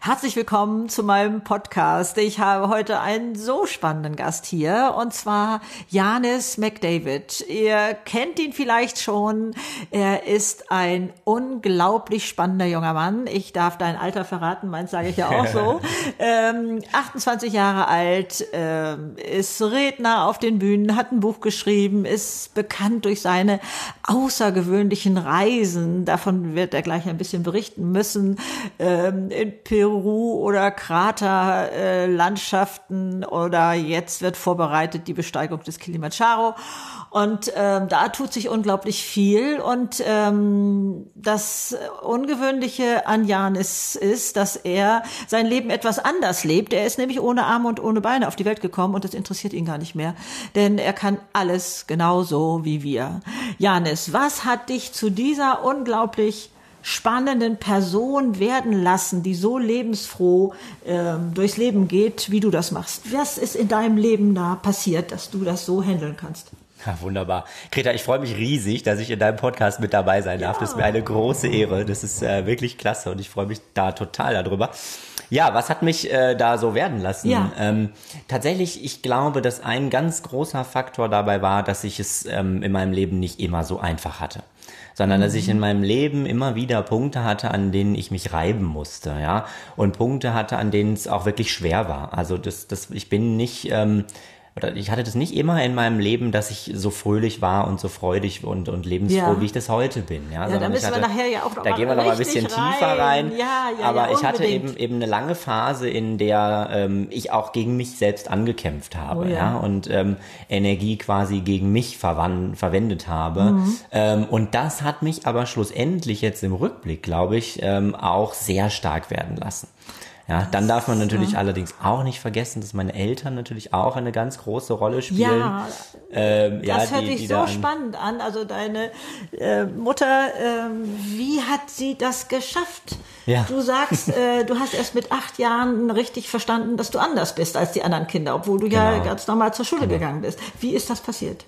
Herzlich willkommen zu meinem Podcast. Ich habe heute einen so spannenden Gast hier, und zwar Janis McDavid. Ihr kennt ihn vielleicht schon. Er ist ein unglaublich spannender junger Mann. Ich darf dein Alter verraten, meins sage ich ja auch so. 28 Jahre alt, ist Redner auf den Bühnen, hat ein Buch geschrieben, ist bekannt durch seine außergewöhnlichen Reisen. Davon wird er gleich ein bisschen berichten müssen. In Peru oder Kraterlandschaften oder jetzt wird vorbereitet die Besteigung des Kilimanjaro. Und da tut sich unglaublich viel. Und das Ungewöhnliche an Janis ist, dass er sein Leben etwas anders lebt. Er ist nämlich ohne Arme und ohne Beine auf die Welt gekommen und das interessiert ihn gar nicht mehr. Denn er kann alles genauso wie wir. Janis, was hat dich zu dieser unglaublich spannenden Person werden lassen, die so lebensfroh durchs Leben geht, wie du das machst? Was ist in deinem Leben da passiert, dass du das so handeln kannst? Ja, wunderbar. Greta, ich freue mich riesig, dass ich in deinem Podcast mit dabei sein darf. Das ist mir eine große Ehre. Das ist wirklich klasse und ich freue mich da total darüber. Ja, was hat mich da so werden lassen? Ja. Tatsächlich, ich glaube, dass ein ganz großer Faktor dabei war, dass ich es in meinem Leben nicht immer so einfach hatte, sondern dass ich in meinem Leben immer wieder Punkte hatte, an denen ich mich reiben musste, ja, und Punkte hatte, an denen es auch wirklich schwer war. Also ich bin nicht oder ich hatte das nicht immer in meinem Leben, dass ich so fröhlich war und so freudig und lebensfroh, wie ich das heute bin. Ja, da müssen wir nachher ja auch noch da gehen wir noch mal ein bisschen tiefer rein. Aber ich hatte unbedingt. eben eine lange Phase, in der ich auch gegen mich selbst angekämpft habe, und Energie quasi gegen mich verwendet habe. Und das hat mich aber schlussendlich jetzt im Rückblick, glaube ich, auch sehr stark werden lassen. Ja, dann darf man natürlich allerdings auch nicht vergessen, dass meine Eltern natürlich auch eine ganz große Rolle spielen. Das hört sich so spannend an. Also deine Mutter, wie hat sie das geschafft? Ja. Du sagst, du hast erst mit 8 Jahren richtig verstanden, dass du anders bist als die anderen Kinder, obwohl du ja ganz normal zur Schule gegangen bist. Wie ist das passiert?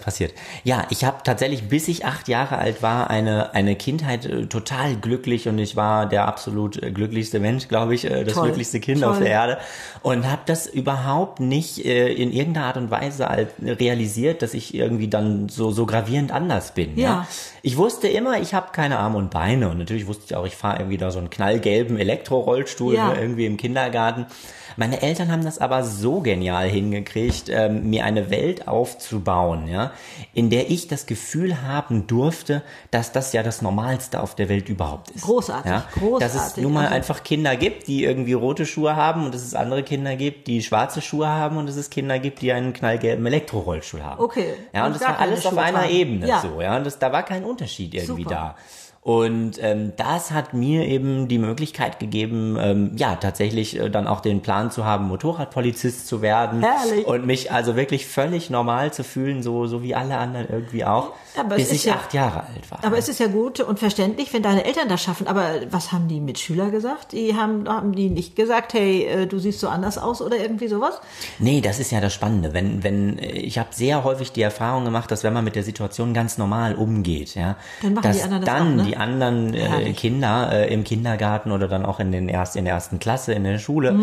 Ja, ich habe tatsächlich, bis ich 8 Jahre alt war, eine Kindheit total glücklich und ich war der absolut glücklichste Mensch, glaube ich, das glücklichste Kind auf der Erde und habe das überhaupt nicht in irgendeiner Art und Weise realisiert, dass ich irgendwie dann so gravierend anders bin. Ja. Ich wusste immer, ich habe keine Arme und Beine und natürlich wusste ich auch, ich fahre irgendwie da so einen knallgelben Elektrorollstuhl irgendwie im Kindergarten. Meine Eltern haben das aber so genial hingekriegt, mir eine Welt aufzubauen, ja, in der ich das Gefühl haben durfte, dass das ja das Normalste auf der Welt überhaupt ist. Großartig, ja? großartig. Dass es nun mal einfach Kinder gibt, die irgendwie rote Schuhe haben und dass es andere Kinder gibt, die schwarze Schuhe haben und dass es Kinder gibt, die einen knallgelben Elektrorollstuhl haben. Okay. Ja, und das war alles auf einer Ebene so, ja, und da war kein Unterschied irgendwie da. Und das hat mir eben die Möglichkeit gegeben, tatsächlich dann auch den Plan zu haben, Motorradpolizist zu werden. Herrlich. Und mich also wirklich völlig normal zu fühlen, so wie alle anderen irgendwie auch, bis ich 8 Jahre alt war. Aber es ist ja gut und verständlich, wenn deine Eltern das schaffen. Aber was haben die Mitschüler gesagt? Haben die nicht gesagt, hey, du siehst so anders aus oder irgendwie sowas? Nee, das ist ja das Spannende. Ich habe sehr häufig die Erfahrung gemacht, dass wenn man mit der Situation ganz normal umgeht, ja, dann machen dass die anderen das dann auch, ne? die anderen Kinder im Kindergarten oder dann auch in der ersten Klasse in der Schule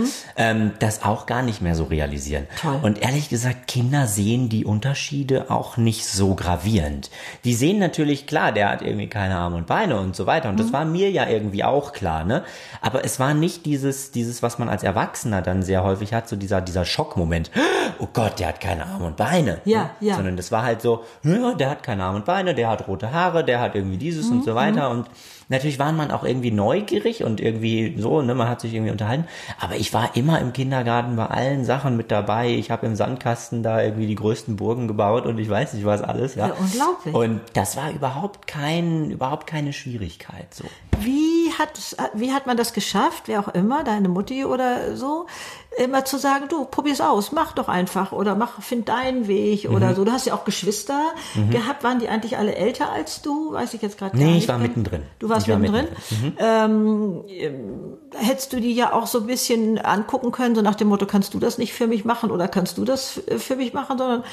das auch gar nicht mehr so realisieren. Toll. Und ehrlich gesagt, Kinder sehen die Unterschiede auch nicht so gravierend. Die sehen natürlich, klar, der hat irgendwie keine Arme und Beine und so weiter. Und das war mir ja irgendwie auch klar, ne? Aber es war nicht dieses, was man als Erwachsener dann sehr häufig hat, so dieser Schockmoment. Oh Gott, der hat keine Arme und Beine. Ja. Sondern das war halt so, ja, der hat keine Arme und Beine, der hat rote Haare, der hat irgendwie dieses und so weiter. Und natürlich war man auch irgendwie neugierig und irgendwie so, ne, man hat sich irgendwie unterhalten. Aber ich war immer im Kindergarten bei allen Sachen mit dabei. Ich habe im Sandkasten da irgendwie die größten Burgen gebaut und ich weiß nicht was alles. Ja, unglaublich. Und das war überhaupt keine Schwierigkeit so. Wie hat man das geschafft, wer auch immer, deine Mutti oder so, immer zu sagen, du, probier's aus, mach doch einfach oder find deinen Weg oder so. Du hast ja auch Geschwister gehabt, waren die eigentlich alle älter als du? Weiß ich jetzt gerade gar nicht. Nee, ich war mittendrin. Du warst mittendrin? Hättest du die ja auch so ein bisschen angucken können, so nach dem Motto, kannst du das nicht für mich machen oder kannst du das für mich machen, sondern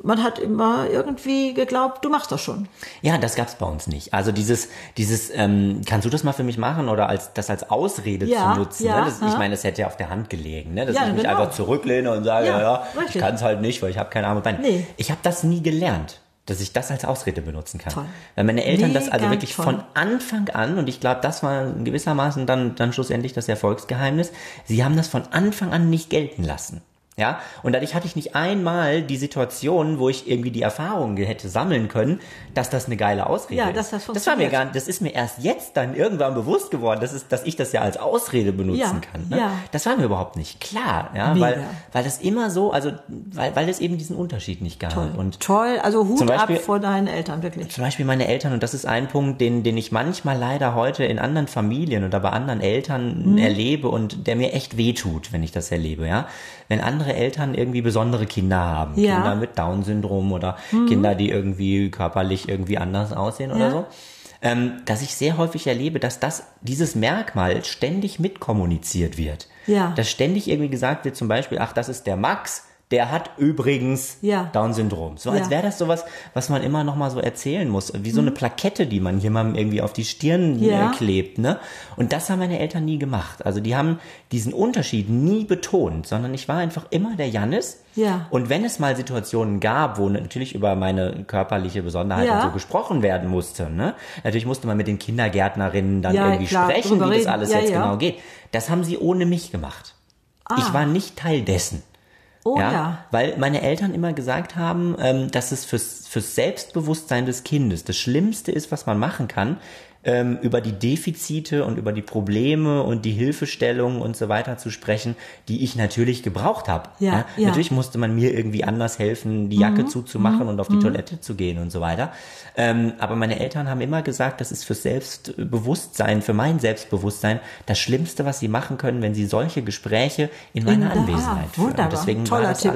man hat immer irgendwie geglaubt, du machst das schon. Ja, das gab's bei uns nicht. Also dieses, kannst du das mal für mich machen oder als Ausrede zu nutzen? Ja, ne? Ich meine, das hätte ja auf der Hand gelegen, ne? Dass ich mich genau. einfach zurücklehne und sage, ich kann es halt nicht, weil ich habe keine Arme und Beine. Nee. Ich habe das nie gelernt, dass ich das als Ausrede benutzen kann. Toll. Weil meine Eltern das also wirklich von Anfang an, und ich glaube, das war gewissermaßen dann schlussendlich das Erfolgsgeheimnis, sie haben das von Anfang an nicht gelten lassen. Ja, und dadurch hatte ich nicht einmal die Situation, wo ich irgendwie die Erfahrungen hätte sammeln können, dass das eine geile Ausrede ist. Das war mir gar nicht, das ist mir erst jetzt dann irgendwann bewusst geworden, dass ich das ja als Ausrede benutzen kann. Ne? Ja. Das war mir überhaupt nicht klar, ja, weil das immer so, also weil es eben diesen Unterschied nicht gab. Toll, also Hut ab vor deinen Eltern, wirklich. Zum Beispiel meine Eltern, und das ist ein Punkt, den ich manchmal leider heute in anderen Familien oder bei anderen Eltern erlebe und der mir echt wehtut, wenn ich das erlebe, ja. Wenn andere Eltern irgendwie besondere Kinder haben, Kinder mit Down-Syndrom oder Kinder, die irgendwie körperlich irgendwie anders aussehen oder so, dass ich sehr häufig erlebe, dass dieses Merkmal ständig mitkommuniziert wird. Ja. Dass ständig irgendwie gesagt wird, zum Beispiel, ach, das ist der Max, der hat übrigens Down-Syndrom. So als wäre das sowas, was man immer noch mal so erzählen muss. Wie so eine Plakette, die man jemandem irgendwie auf die Stirn klebt. Ne? Und das haben meine Eltern nie gemacht. Also die haben diesen Unterschied nie betont, sondern ich war einfach immer der Jannis. Ja. Und wenn es mal Situationen gab, wo natürlich über meine körperliche Besonderheit und so gesprochen werden musste, ne? Natürlich musste man mit den Kindergärtnerinnen dann irgendwie sprechen, wie das alles jetzt genau geht. Das haben sie ohne mich gemacht. Ich war nicht Teil dessen. Oh ja. Weil meine Eltern immer gesagt haben, dass es fürs Selbstbewusstsein des Kindes das Schlimmste ist, was man machen kann, über die Defizite und über die Probleme und die Hilfestellungen und so weiter zu sprechen, die ich natürlich gebraucht habe. Ja. Natürlich musste man mir irgendwie anders helfen, die Jacke zuzumachen und auf die Toilette zu gehen und so weiter. Aber meine Eltern haben immer gesagt, das ist fürs Selbstbewusstsein, für mein Selbstbewusstsein das Schlimmste, was sie machen können, wenn sie solche Gespräche in meiner Anwesenheit führen. Wunderbar. Und deswegen war das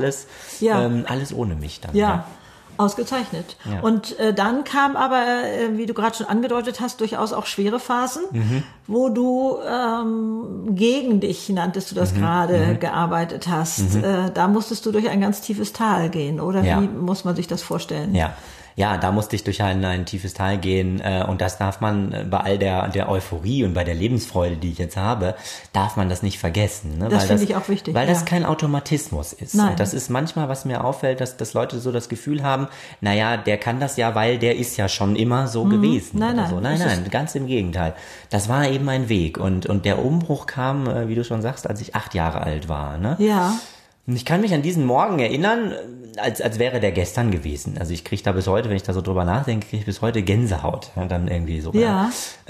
alles ohne mich dann. Ja. Ausgezeichnet. Ja. Und dann kam aber, wie du gerade schon angedeutet hast, durchaus auch schwere Phasen, wo du gegen dich, nanntest du das gerade, gearbeitet hast. Da musstest du durch ein ganz tiefes Tal gehen, oder wie muss man sich das vorstellen? Ja, da musste ich durch ein tiefes Tal gehen und das darf man bei all der Euphorie und bei der Lebensfreude, die ich jetzt habe, darf man das nicht vergessen. Ne? Das finde ich auch wichtig. Weil das kein Automatismus ist. Nein. Und das ist manchmal, was mir auffällt, dass Leute so das Gefühl haben, naja, der kann das ja, weil der ist ja schon immer so gewesen. Nein, ganz im Gegenteil. Das war eben ein Weg und der Umbruch kam, wie du schon sagst, als ich 8 Jahre alt war. Ne? Ja. Und ich kann mich an diesen Morgen erinnern, als wäre der gestern gewesen. Also ich kriege da bis heute, wenn ich da so drüber nachdenke, kriege ich bis heute Gänsehaut. Ja, dann irgendwie so. Ja.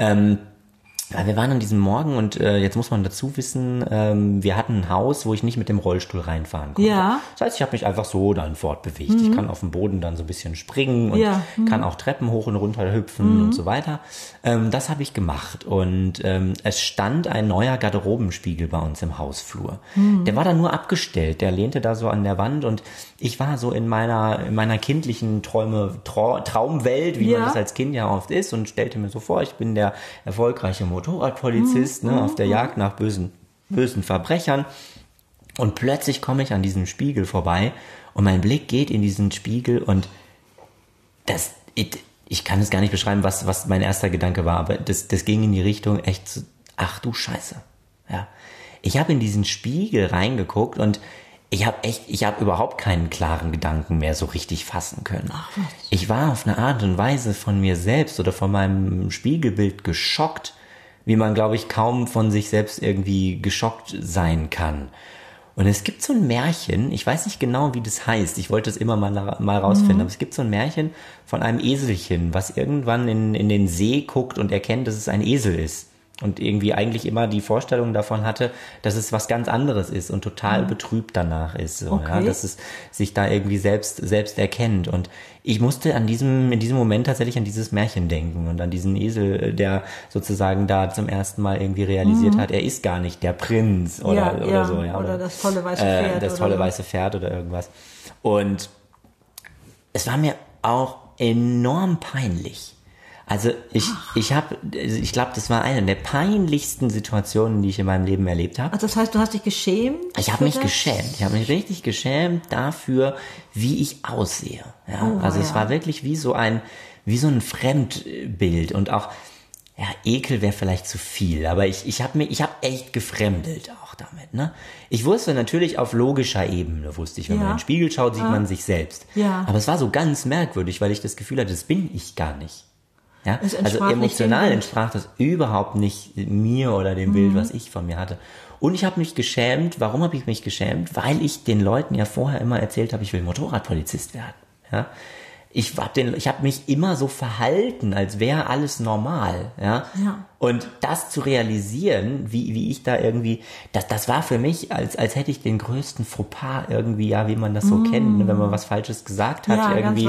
Wir waren an diesem Morgen und jetzt muss man dazu wissen, wir hatten ein Haus, wo ich nicht mit dem Rollstuhl reinfahren konnte. Ja. Das heißt, ich habe mich einfach so dann fortbewegt. Ich kann auf dem Boden dann so ein bisschen springen und kann auch Treppen hoch und runter hüpfen und so weiter. Das habe ich gemacht und es stand ein neuer Garderobenspiegel bei uns im Hausflur. Der war dann nur abgestellt, der lehnte da so an der Wand und ich war so in meiner kindlichen Traumwelt, wie man das als Kind ja oft ist und stellte mir so vor, ich bin der erfolgreiche Motorradpolizist, auf der Jagd nach bösen Verbrechern. Und plötzlich komme ich an diesem Spiegel vorbei und mein Blick geht in diesen Spiegel und ich kann es gar nicht beschreiben, was mein erster Gedanke war, aber das ging in die Richtung echt, ach du Scheiße. Ja. Ich habe in diesen Spiegel reingeguckt und ich habe überhaupt keinen klaren Gedanken mehr so richtig fassen können. Ich war auf eine Art und Weise von mir selbst oder von meinem Spiegelbild geschockt, wie man, glaube ich, kaum von sich selbst irgendwie geschockt sein kann. Und es gibt so ein Märchen, ich weiß nicht genau, wie das heißt, ich wollte es immer mal rausfinden, aber es gibt so ein Märchen von einem Eselchen, was irgendwann in den See guckt und erkennt, dass es ein Esel ist. Und irgendwie eigentlich immer die Vorstellung davon hatte, dass es was ganz anderes ist und total betrübt danach ist. So, ja, dass es sich da irgendwie selbst erkennt. Und ich musste in diesem Moment tatsächlich an dieses Märchen denken und an diesen Esel, der sozusagen da zum ersten Mal irgendwie realisiert hat, er ist gar nicht der Prinz oder so. Ja, oder das tolle weiße Pferd. Das tolle weiße Pferd oder irgendwas. Und es war mir auch enorm peinlich. Also ich glaube, das war eine der peinlichsten Situationen, die ich in meinem Leben erlebt habe. Also das heißt, du hast dich geschämt? Ich habe mich geschämt. Ich habe mich richtig geschämt dafür, wie ich aussehe. Ja, also es war wirklich wie so ein Fremdbild und auch, ja, Ekel wäre vielleicht zu viel, aber ich habe echt gefremdelt auch damit, ne? Ich wusste natürlich auf logischer Ebene, wenn man in den Spiegel schaut, sieht man sich selbst. Ja. Aber es war so ganz merkwürdig, weil ich das Gefühl hatte, das bin ich gar nicht. Ja, also emotional entsprach das überhaupt nicht mir oder dem Bild, was ich von mir hatte. Und ich habe mich geschämt. Warum habe ich mich geschämt? Weil ich den Leuten ja vorher immer erzählt habe, ich will Motorradpolizist werden. Ja, ich habe mich immer so verhalten, als wäre alles normal. Ja, und das zu realisieren, wie ich da irgendwie, das war für mich, als hätte ich den größten Fauxpas irgendwie, ja, wie man das so kennt, ne, wenn man was Falsches gesagt hat, irgendwie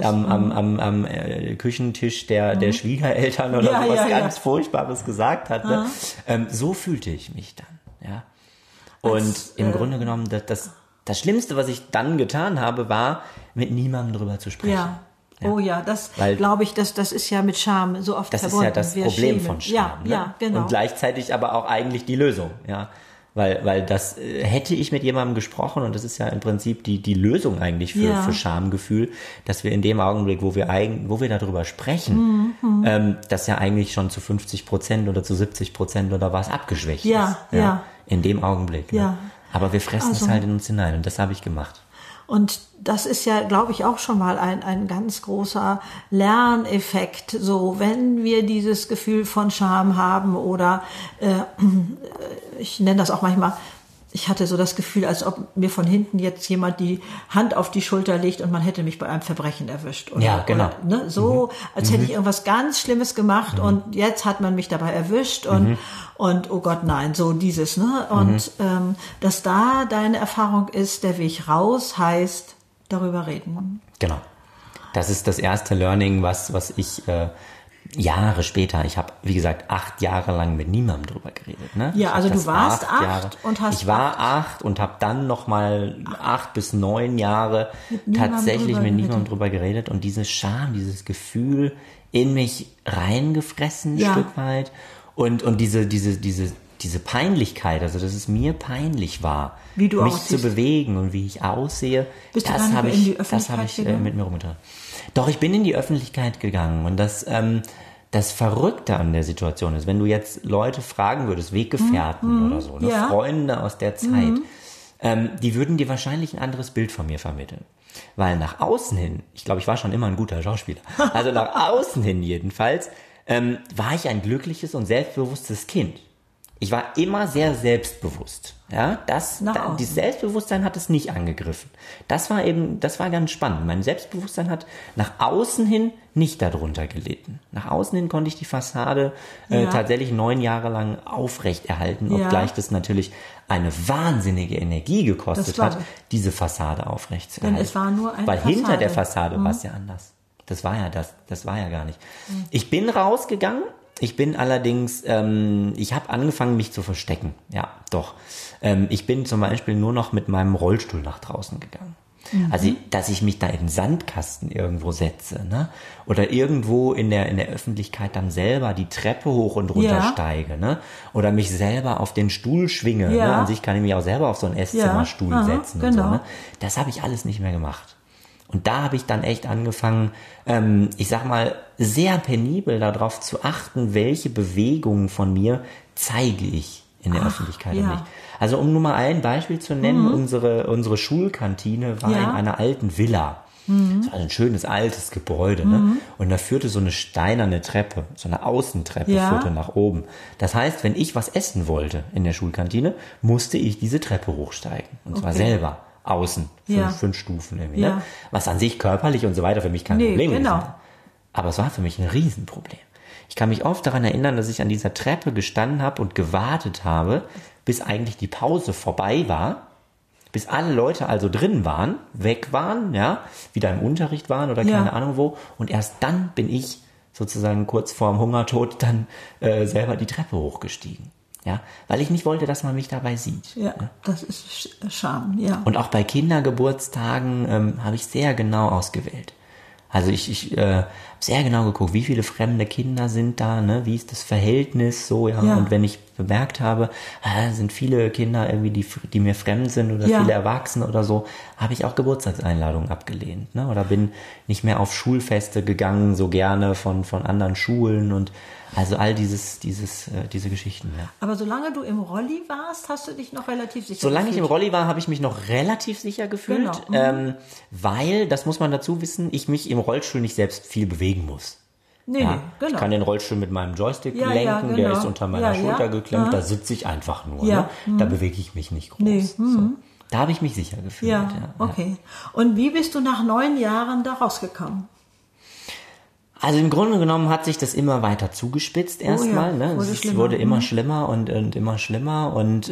am Küchentisch der Schwiegereltern oder sowas ganz Furchtbares gesagt hat. Ne? So fühlte ich mich dann. Ja, und im Grunde genommen, das Schlimmste, was ich dann getan habe, war, mit niemandem drüber zu sprechen. Ja. Oh ja, das glaube ich, das ist ja mit Scham so oft verbunden. Das ist ja das Problem von Scham. Ja, ne? Ja, genau. Und gleichzeitig aber auch eigentlich die Lösung. Ja, weil das hätte ich mit jemandem gesprochen und das ist ja im Prinzip die Lösung eigentlich für Schamgefühl, dass wir in dem Augenblick, wo wir darüber sprechen, das ja eigentlich schon zu 50% oder zu 70% oder was abgeschwächt ist. Ja. In dem Augenblick. Ja. Ne? Aber wir fressen es halt in uns hinein und das habe ich gemacht. Und das ist ja, glaube ich, auch schon mal ein ganz großer Lerneffekt. So, wenn wir dieses Gefühl von Scham haben oder ich nenne das auch manchmal, ich hatte so das Gefühl, als ob mir von hinten jetzt jemand die Hand auf die Schulter legt und man hätte mich bei einem Verbrechen erwischt. Oder, ja, genau. Oder, ne, so, als hätte ich irgendwas ganz Schlimmes gemacht und jetzt hat man mich dabei erwischt und oh Gott, nein, so dieses, ne? Und dass da deine Erfahrung ist, der Weg raus heißt, darüber reden. Genau. Das ist das erste Learning, was ich Jahre später, ich habe, wie gesagt, 8 Jahre lang mit niemandem drüber geredet. Ne? Ja, also du warst 8 und hast... Ich war 8 und habe dann nochmal 8 bis 9 Jahre tatsächlich mit niemandem drüber geredet und diese Scham, dieses Gefühl in mich reingefressen, ein Stück weit und diese Peinlichkeit, also dass es mir peinlich war, wie du mich aussiehst. zu bewegen und wie ich aussehe, das habe ich mit mir rumgetragen. Doch, ich bin in die Öffentlichkeit gegangen und das Verrückte an der Situation ist, wenn du jetzt Leute fragen würdest, Weggefährten oder so, ne, Freunde aus der Zeit, die würden dir wahrscheinlich ein anderes Bild von mir vermitteln. Weil nach außen hin, ich glaube, ich war schon immer ein guter Schauspieler, also nach außen hin jedenfalls, war ich ein glückliches und selbstbewusstes Kind. Ich war immer sehr selbstbewusst. Ja, dieses Selbstbewusstsein hat es nicht angegriffen. Das war ganz spannend. Mein Selbstbewusstsein hat nach außen hin nicht darunter gelitten. Nach außen hin konnte ich die Fassade tatsächlich 9 Jahre lang aufrechterhalten, obgleich das natürlich eine wahnsinnige Energie gekostet hat, diese Fassade aufrechtzuerhalten. Denn es war nur eine Weil Fassade. hinter der Fassade war es ja anders. Das war ja gar nicht. Ich bin rausgegangen. Ich bin allerdings, ich habe angefangen, mich zu verstecken. Ja, doch. Ich bin zum Beispiel nur noch mit meinem Rollstuhl nach draußen gegangen. Also, dass ich mich da in den Sandkasten irgendwo setze, ne? Oder irgendwo in der Öffentlichkeit dann selber die Treppe hoch und runter steige, ne? Oder mich selber auf den Stuhl schwinge, ne? An sich kann ich mich auch selber auf so einen Esszimmerstuhl setzen und so, ne? Das habe ich alles nicht mehr gemacht. Und da habe ich dann echt angefangen, ich sag mal, sehr penibel darauf zu achten, welche Bewegungen von mir zeige ich in der Öffentlichkeit und nicht. Also um nur mal ein Beispiel zu nennen, unsere Schulkantine war in einer alten Villa. Das war ein schönes altes Gebäude, ne? Und da führte so eine steinerne Treppe, so eine Außentreppe führte nach oben. Das heißt, wenn ich was essen wollte in der Schulkantine, musste ich diese Treppe hochsteigen. Und zwar selber. Außen, 5 Stufen irgendwie, ne? Was an sich körperlich und so weiter für mich kein Problem ist. Aber es war für mich ein Riesenproblem. Ich kann mich oft daran erinnern, dass ich an dieser Treppe gestanden habe und gewartet habe, bis eigentlich die Pause vorbei war, bis alle Leute also drin waren, weg waren, ja, wieder im Unterricht waren oder keine Ahnung wo. Und erst dann bin ich sozusagen kurz vorm Hungertod dann selber die Treppe hochgestiegen. Ja, weil ich nicht wollte, dass man mich dabei sieht. Ja, das ist Scham, ja. Und auch bei Kindergeburtstagen habe ich sehr genau ausgewählt. Also ich sehr genau geguckt, wie viele fremde Kinder sind da, ne? Wie ist das Verhältnis so, ja. Und wenn ich bemerkt habe, sind viele Kinder irgendwie, die mir fremd sind oder viele Erwachsene oder so, habe ich auch Geburtstagseinladungen abgelehnt, ne? Oder bin nicht mehr auf Schulfeste gegangen, so gerne von anderen Schulen und also all diese Geschichten, ja. Aber solange du im Rolli warst, hast du dich noch relativ sicher Solange ich im Rolli war, habe ich mich noch relativ sicher gefühlt, weil, das muss man dazu wissen, ich mich im Rollstuhl nicht selbst viel bewegen muss. Nee, genau. Ich kann den Rollstuhl mit meinem Joystick lenken, der ist unter meiner Schulter geklemmt, da sitze ich einfach nur. Ne? Da bewege ich mich nicht groß. Nee. So. Da habe ich mich sicher gefühlt. Ja, okay. Und wie bist du nach 9 Jahren da rausgekommen? Also im Grunde genommen hat sich das immer weiter zugespitzt erstmal. Ne? Es wurde immer schlimmer und immer schlimmer und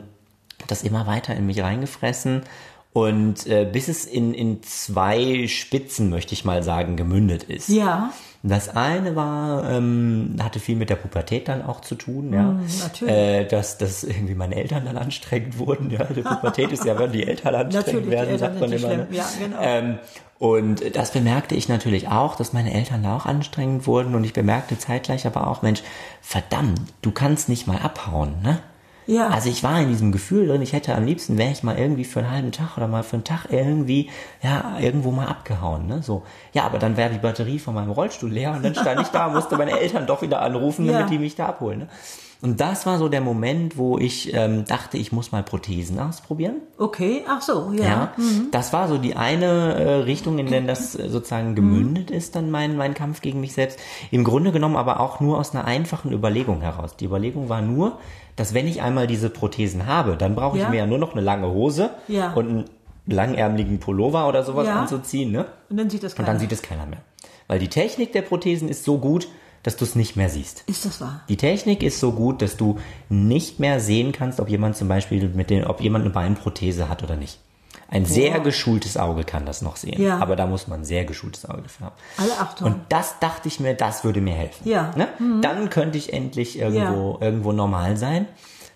das immer weiter in mich reingefressen. Und bis es in 2 Spitzen, möchte ich mal sagen, gemündet ist. Ja. Das eine war, hatte viel mit der Pubertät dann auch zu tun, ja. Natürlich. Dass irgendwie meine Eltern dann anstrengend wurden, ja. Die Pubertät ist ja, wenn die Eltern anstrengend werden, sagt man immer. Ne? Ja, genau. Und das bemerkte ich natürlich auch, dass meine Eltern da auch anstrengend wurden und ich bemerkte zeitgleich aber auch, Mensch, verdammt, du kannst nicht mal abhauen, ne? Ja. Also ich war in diesem Gefühl drin, ich hätte am liebsten, wäre ich mal irgendwie für einen halben Tag oder mal für einen Tag irgendwie, irgendwo mal abgehauen, ne, so. Ja, aber dann wäre die Batterie von meinem Rollstuhl leer und dann stand ich da, musste meine Eltern doch wieder anrufen, damit die mich da abholen, ne. Und das war so der Moment, wo ich dachte, ich muss mal Prothesen ausprobieren. Okay, ach so, ja. Das war so die eine Richtung, in der das sozusagen gemündet ist, dann mein Kampf gegen mich selbst. Im Grunde genommen aber auch nur aus einer einfachen Überlegung heraus. Die Überlegung war nur, dass wenn ich einmal diese Prothesen habe, dann brauche ich mir ja nur noch eine lange Hose und einen langärmeligen Pullover oder sowas anzuziehen, ne? Und dann sieht es keiner mehr. Weil die Technik der Prothesen ist so gut, dass du es nicht mehr siehst. Ist das wahr? Die Technik ist so gut, dass du nicht mehr sehen kannst, ob jemand zum Beispiel ob jemand eine Beinprothese hat oder nicht. Ein sehr geschultes Auge kann das noch sehen. Ja. Aber da muss man ein sehr geschultes Auge dafür haben. Alle Achtung. Und das dachte ich mir, das würde mir helfen. Ja. Ne? Dann könnte ich endlich irgendwo normal sein.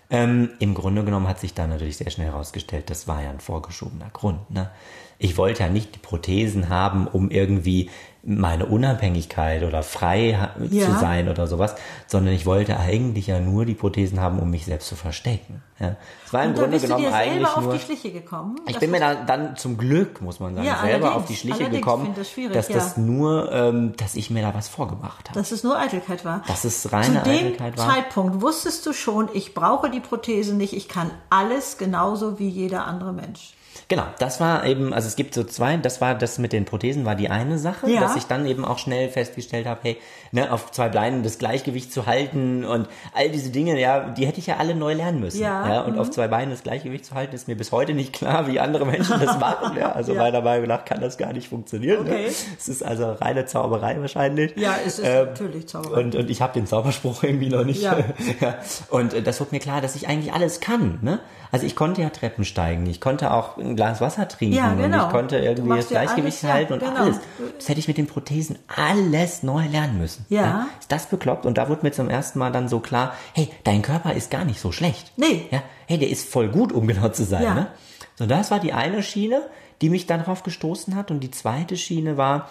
Im Grunde genommen hat sich da natürlich sehr schnell herausgestellt, das war ja ein vorgeschobener Grund. Ne? Ich wollte ja nicht die Prothesen haben, um irgendwie meine Unabhängigkeit oder frei zu sein oder sowas, sondern ich wollte eigentlich ja nur die Prothesen haben, um mich selbst zu verstecken. Ja. Es war im Grunde genommen eigentlich nur. Auf die Schliche gekommen? Ich bin mir dann zum Glück, muss man sagen, selber auf die Schliche gekommen, dass das nur, dass ich mir da was vorgemacht habe. Dass es nur Eitelkeit war. Dass es reine Eitelkeit war. Zu dem Zeitpunkt wusstest du schon, ich brauche die Prothese nicht, ich kann alles genauso wie jeder andere Mensch. Genau, das war eben, also es gibt so 2, das mit den Prothesen war die eine Sache, dass ich dann eben auch schnell festgestellt habe, hey, ne, auf 2 Beinen das Gleichgewicht zu halten und all diese Dinge, ja, die hätte ich ja alle neu lernen müssen. Ja, und auf 2 Beinen das Gleichgewicht zu halten, ist mir bis heute nicht klar, wie andere Menschen das machen. Ja, also meiner Meinung nach kann das gar nicht funktionieren. Okay. Ne? Es ist also reine Zauberei wahrscheinlich. Ja, es ist natürlich Zauberei. Und ich habe den Zauberspruch irgendwie noch nicht. Ja. Und das wird mir klar, dass ich eigentlich alles kann, ne? Also ich konnte ja Treppen steigen, ich konnte auch ein Glas Wasser trinken und ich konnte irgendwie das Gleichgewicht halten und alles. Das hätte ich mit den Prothesen alles neu lernen müssen. Ja. Ist das bekloppt? Und da wurde mir zum ersten Mal dann so klar, hey, dein Körper ist gar nicht so schlecht. Nee. Ja, hey, der ist voll gut, um genau zu sein. Ja. Ne? So, das war die eine Schiene, die mich dann drauf gestoßen hat. Und die zweite Schiene war,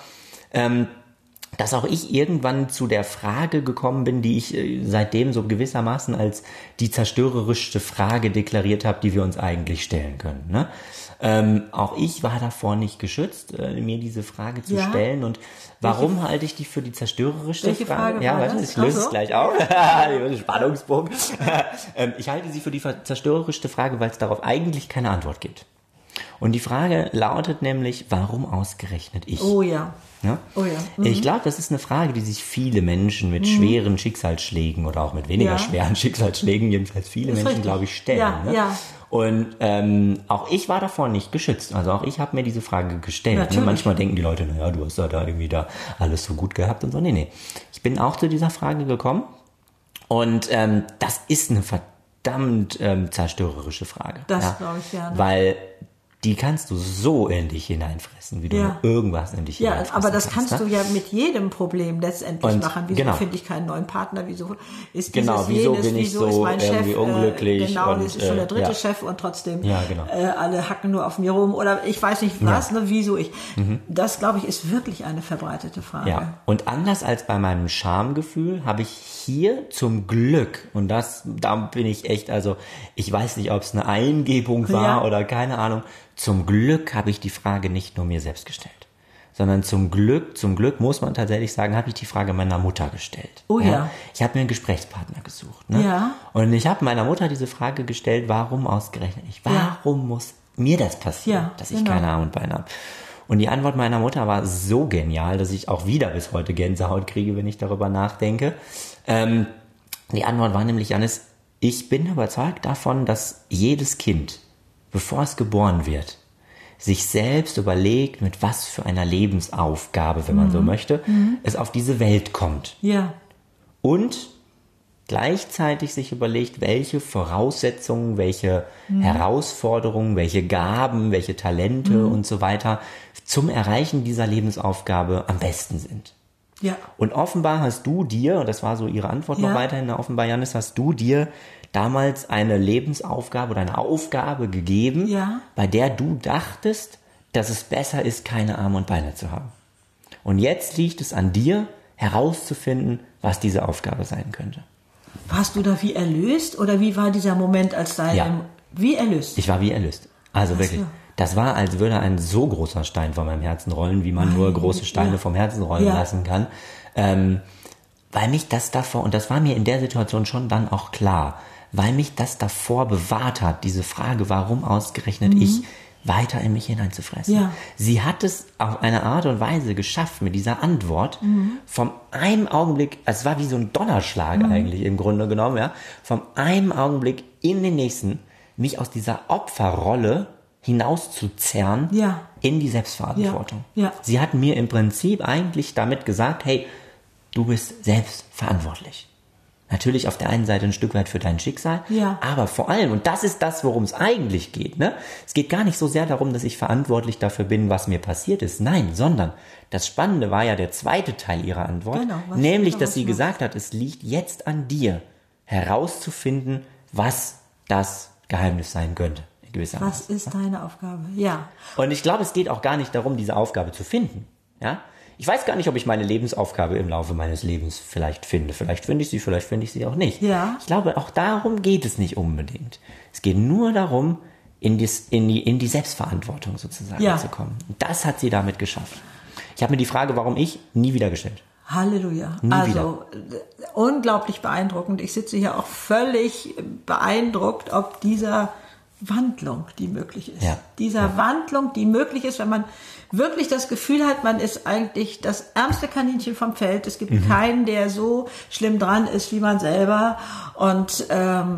dass auch ich irgendwann zu der Frage gekommen bin, die ich seitdem so gewissermaßen als die zerstörerischste Frage deklariert habe, die wir uns eigentlich stellen können. Ne? Auch ich war davor nicht geschützt, mir diese Frage zu stellen. Und warum halte ich die für die zerstörerischste Frage? Ja, warte, ich löse es gleich auf. Spannungspunkt. Ich halte sie für die zerstörerischste Frage, weil es darauf eigentlich keine Antwort gibt. Und die Frage lautet nämlich, warum ausgerechnet ich? Oh ja. Ja? Oh ja. Ich glaube, das ist eine Frage, die sich viele Menschen mit schweren Schicksalsschlägen oder auch mit weniger schweren Schicksalsschlägen, jedenfalls viele Menschen, glaube ich, stellen. Ja, ne? ja. Und auch ich war davor nicht geschützt. Also auch ich habe mir diese Frage gestellt. Ne? Manchmal denken die Leute, naja, du hast ja da irgendwie da alles so gut gehabt und so. Nee. Ich bin auch zu dieser Frage gekommen. Und das ist eine verdammt zerstörerische Frage. Das glaube ich gerne. Weil die kannst du so in dich hineinfressen, wie du nur irgendwas in dich hineinfressen kannst. Ja, aber das kannst du ja mit jedem Problem letztendlich machen. Wieso finde ich keinen neuen Partner? Wieso ist dieses wieso jenes? bin ich wieso so ist mein irgendwie Chef unglücklich? Das ist schon der dritte Chef und trotzdem genau. Alle hacken nur auf mir rum oder ich weiß nicht was, wieso ich. Das, glaube ich, ist wirklich eine verbreitete Frage. Ja, und anders als bei meinem Schamgefühl habe ich hier zum Glück, und da bin ich echt, also ich weiß nicht, ob es eine Eingebung war oder keine Ahnung, zum Glück habe ich die Frage nicht nur mir selbst gestellt, sondern zum Glück muss man tatsächlich sagen, habe ich die Frage meiner Mutter gestellt. Oh ja. Ich habe mir einen Gesprächspartner gesucht. Ne? Ja. Und ich habe meiner Mutter diese Frage gestellt, warum ausgerechnet ich? Warum muss mir das passieren, dass ich keine Arme und Beine habe? Und die Antwort meiner Mutter war so genial, dass ich auch wieder bis heute Gänsehaut kriege, wenn ich darüber nachdenke. Die Antwort war nämlich, Jannis, ich bin überzeugt davon, dass jedes Kind, bevor es geboren wird, sich selbst überlegt, mit was für einer Lebensaufgabe, wenn man so möchte, es auf diese Welt kommt. Ja. Und gleichzeitig sich überlegt, welche Voraussetzungen, welche Herausforderungen, welche Gaben, welche Talente und so weiter zum Erreichen dieser Lebensaufgabe am besten sind. Ja. Und offenbar hast du dir, und das war so ihre Antwort noch weiterhin, offenbar, Jannis, hast du dir damals eine Lebensaufgabe oder eine Aufgabe gegeben, bei der du dachtest, dass es besser ist, keine Arme und Beine zu haben. Und jetzt liegt es an dir, herauszufinden, was diese Aufgabe sein könnte. Warst du da wie erlöst oder wie war dieser Moment als wie erlöst? Ich war wie erlöst. Also wirklich. Das war, als würde ein so großer Stein von meinem Herzen rollen, wie man nur große Steine vom Herzen rollen lassen kann. Weil mich das davor, und das war mir in der Situation schon dann auch klar, weil mich das davor bewahrt hat, diese Frage, warum ausgerechnet ich, weiter in mich hineinzufressen. Ja. Sie hat es auf eine Art und Weise geschafft, mit dieser Antwort vom einem Augenblick, also es war wie so ein Donnerschlag eigentlich im Grunde genommen, vom einem Augenblick in den nächsten, mich aus dieser Opferrolle hinauszuzerren in die Selbstverantwortung. Ja. Sie hat mir im Prinzip eigentlich damit gesagt, hey, du bist selbst verantwortlich. Natürlich auf der einen Seite ein Stück weit für dein Schicksal, aber vor allem, und das ist das, worum es eigentlich geht, ne? Es geht gar nicht so sehr darum, dass ich verantwortlich dafür bin, was mir passiert ist. Nein, sondern das Spannende war ja der zweite Teil ihrer Antwort, nämlich, dass sie gesagt hat, es liegt jetzt an dir, herauszufinden, was das Geheimnis sein könnte. Was ist deine Aufgabe? Ja. Und ich glaube, es geht auch gar nicht darum, diese Aufgabe zu finden. Ja? Ich weiß gar nicht, ob ich meine Lebensaufgabe im Laufe meines Lebens vielleicht finde. Vielleicht finde ich sie auch nicht. Ja. Ich glaube, auch darum geht es nicht unbedingt. Es geht nur darum, in die Selbstverantwortung sozusagen zu kommen. Und das hat sie damit geschafft. Ich habe mir die Frage, warum ich, nie wieder gestellt. Halleluja. Nie wieder. Unglaublich beeindruckend. Ich sitze hier auch völlig beeindruckt, ob dieser Wandlung, die möglich ist. Ja. Dieser Wandlung, die möglich ist, wenn man wirklich das Gefühl hat, man ist eigentlich das ärmste Kaninchen vom Feld. Es gibt keinen, der so schlimm dran ist wie man selber. Und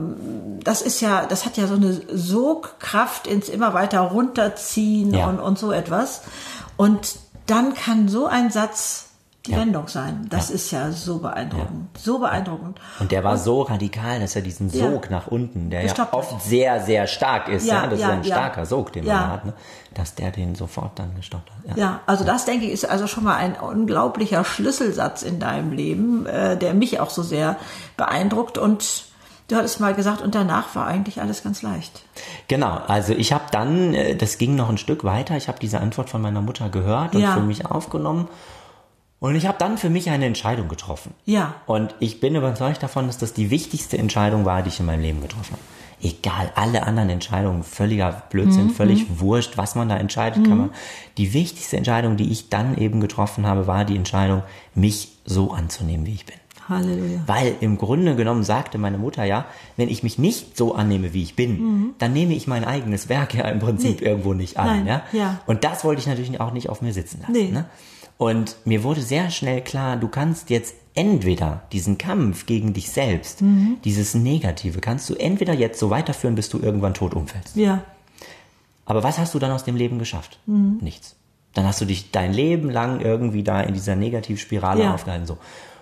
das hat ja so eine Sogkraft ins immer weiter runterziehen und so etwas. Und dann kann so ein Satz die Wendung sein. Das ist ja so beeindruckend. So beeindruckend. Und der war so radikal, dass er diesen Sog nach unten, der oft sehr, sehr stark ist, das ist ein starker Sog, den man hat, ne? Dass der den sofort dann gestoppt hat. Ja, also das, denke ich, ist also schon mal ein unglaublicher Schlüsselsatz in deinem Leben, der mich auch so sehr beeindruckt. Und du hattest mal gesagt, und danach war eigentlich alles ganz leicht. Genau, also ich habe dann, das ging noch ein Stück weiter, ich habe diese Antwort von meiner Mutter gehört und für mich aufgenommen. Und ich habe dann für mich eine Entscheidung getroffen. Ja. Und ich bin überzeugt davon, dass das die wichtigste Entscheidung war, die ich in meinem Leben getroffen habe. Egal, alle anderen Entscheidungen, völliger Blödsinn, völlig wurscht, was man da entscheidet, kann man. Die wichtigste Entscheidung, die ich dann eben getroffen habe, war die Entscheidung, mich so anzunehmen, wie ich bin. Halleluja. Weil im Grunde genommen sagte meine Mutter wenn ich mich nicht so annehme, wie ich bin, dann nehme ich mein eigenes Werk ja im Prinzip irgendwo nicht an. Nein. Ja? Und das wollte ich natürlich auch nicht auf mir sitzen lassen. Ne? Und mir wurde sehr schnell klar, du kannst jetzt entweder diesen Kampf gegen dich selbst, dieses Negative, kannst du entweder jetzt so weiterführen, bis du irgendwann tot umfällst. Ja. Aber was hast du dann aus dem Leben geschafft? Nichts. Dann hast du dich dein Leben lang irgendwie da in dieser Negativspirale aufgehalten. So.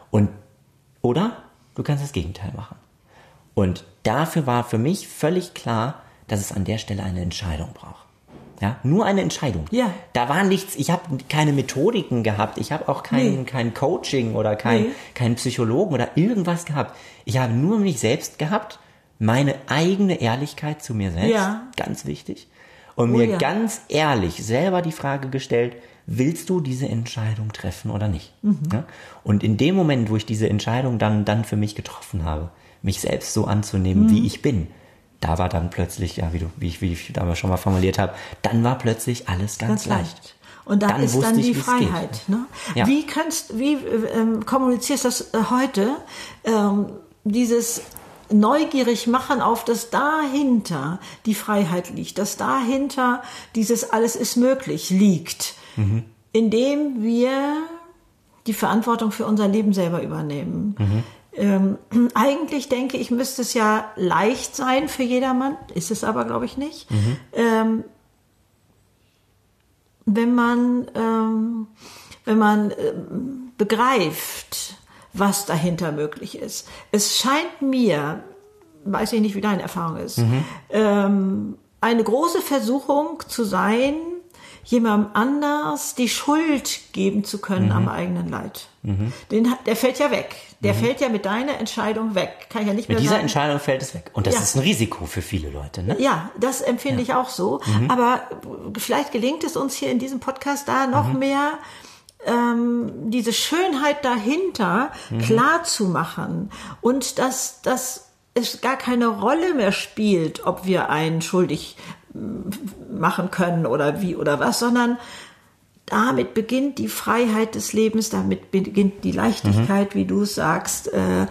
Oder du kannst das Gegenteil machen. Und dafür war für mich völlig klar, dass es an der Stelle eine Entscheidung braucht. Ja, nur eine Entscheidung. Ja. Da war nichts, ich habe keine Methodiken gehabt, ich habe auch kein Coaching oder keinen Psychologen oder irgendwas gehabt. Ich habe nur mich selbst gehabt, meine eigene Ehrlichkeit zu mir selbst, ganz wichtig, und mir ganz ehrlich selber die Frage gestellt, willst du diese Entscheidung treffen oder nicht? Ja? Und in dem Moment, wo ich diese Entscheidung dann für mich getroffen habe, mich selbst so anzunehmen, wie ich bin, da war dann plötzlich, wie ich damals schon mal formuliert habe, dann war plötzlich alles ganz leicht. Und dann ist dann die Freiheit. Ne? Ja. Wie kommunizierst du das heute, dieses neugierig machen auf das dahinter die Freiheit liegt, das dahinter dieses alles ist möglich liegt, indem wir die Verantwortung für unser Leben selber übernehmen. Eigentlich denke ich, müsste es ja leicht sein für jedermann, ist es aber, glaube ich, nicht. Wenn man begreift, was dahinter möglich ist. Es scheint mir, weiß ich nicht, wie deine Erfahrung ist, eine große Versuchung zu sein, jemandem anders die Schuld geben zu können am eigenen Leid. Der fällt ja weg. Der fällt ja mit deiner Entscheidung weg. Kann ich ja nicht mehr mit dieser sagen. Entscheidung fällt es weg. Und das ist ein Risiko für viele Leute, ne? Ja, das empfinde ich auch so. Aber vielleicht gelingt es uns hier in diesem Podcast da noch mehr, diese Schönheit dahinter klar zu machen. Und dass es gar keine Rolle mehr spielt, ob wir einen schuldig machen können oder wie oder was, sondern damit beginnt die Freiheit des Lebens, damit beginnt die Leichtigkeit, wie du es sagst.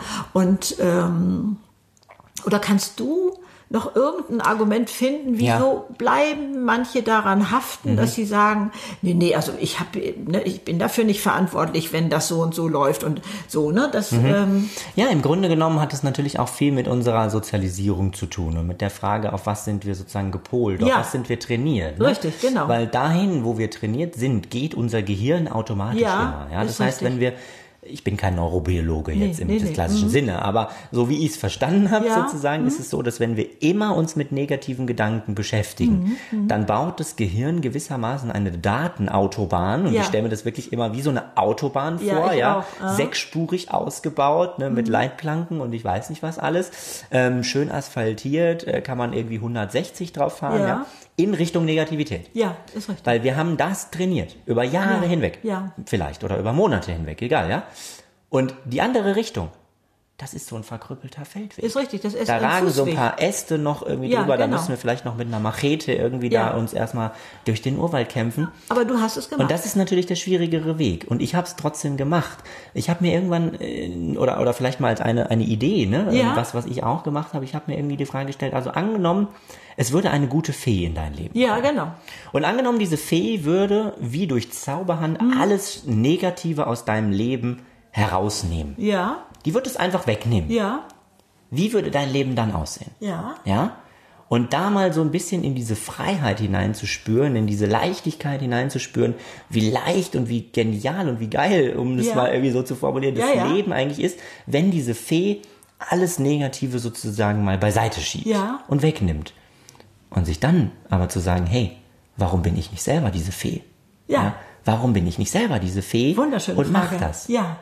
Oder kannst du noch irgendein Argument finden, wieso bleiben manche daran haften, dass sie sagen, nee, also ich bin dafür nicht verantwortlich, wenn das so und so läuft und so, ne? Das, ja, im Grunde genommen hat es natürlich auch viel mit unserer Sozialisierung zu tun und mit der Frage, auf was sind wir sozusagen gepolt, auf was sind wir trainiert. Ne? Richtig, genau. Weil dahin, wo wir trainiert sind, geht unser Gehirn automatisch immer. Ja? Das heißt, wenn wir ich bin kein Neurobiologe jetzt im klassischen Sinne, aber so wie ich es verstanden habe sozusagen, ist es so, dass wenn wir immer uns mit negativen Gedanken beschäftigen, dann baut das Gehirn gewissermaßen eine Datenautobahn und ich stelle mir das wirklich immer wie so eine Autobahn vor, sechsspurig ausgebaut, ne, mit Leitplanken und ich weiß nicht was alles, schön asphaltiert, kann man irgendwie 160 drauf fahren, in Richtung Negativität. Ja, ist richtig. Weil wir haben das trainiert, über Jahre hinweg, vielleicht, oder über Monate hinweg, egal, ja. Und die andere Richtung, das ist so ein verkrüppelter Feldweg. Ist richtig, das ist da ein ragen Fußweg. so ein paar Äste noch irgendwie drüber, da müssen wir vielleicht noch mit einer Machete irgendwie da uns erstmal durch den Urwald kämpfen. Aber du hast es gemacht. Und das ist natürlich der schwierigere Weg. Und ich habe es trotzdem gemacht. Ich habe mir irgendwann, oder vielleicht mal als eine Idee, ne, was ich auch gemacht habe, ich habe mir irgendwie die Frage gestellt, also angenommen, es würde eine gute Fee in dein Leben kommen. Ja, genau. Und angenommen, diese Fee würde wie durch Zauberhand alles Negative aus deinem Leben herausnehmen. Ja. Die wird es einfach wegnehmen. Ja. Wie würde dein Leben dann aussehen? Ja. Ja? Und da mal so ein bisschen in diese Freiheit hineinzuspüren, in diese Leichtigkeit hineinzuspüren, wie leicht und wie genial und wie geil, um das mal irgendwie so zu formulieren, das Leben eigentlich ist, wenn diese Fee alles Negative sozusagen mal beiseite schiebt und wegnimmt. Und sich dann aber zu sagen, hey, warum bin ich nicht selber diese Fee? Ja. Warum bin ich nicht selber diese Fee? Wunderschöne und mach Frage. das? Ja.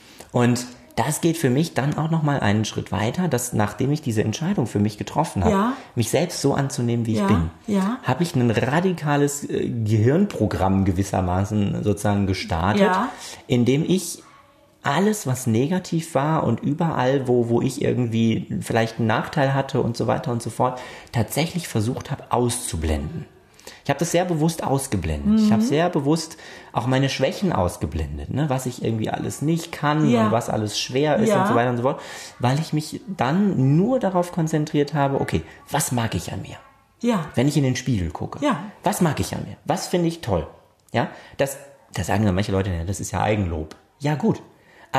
Und das geht für mich dann auch nochmal einen Schritt weiter, dass nachdem ich diese Entscheidung für mich getroffen habe, mich selbst so anzunehmen, wie ich bin, habe ich ein radikales Gehirnprogramm gewissermaßen sozusagen gestartet, in dem ich alles, was negativ war und überall, wo ich irgendwie vielleicht einen Nachteil hatte und so weiter und so fort, tatsächlich versucht habe auszublenden. Ich habe das sehr bewusst ausgeblendet. Ich habe sehr bewusst auch meine Schwächen ausgeblendet, ne? Was ich irgendwie alles nicht kann und was alles schwer ist und so weiter und so fort, weil ich mich dann nur darauf konzentriert habe, okay, was mag ich an mir? Ja. Wenn ich in den Spiegel gucke, was mag ich an mir? Was finde ich toll? Ja, das sagen dann manche Leute, das ist ja Eigenlob. Ja, gut. Aber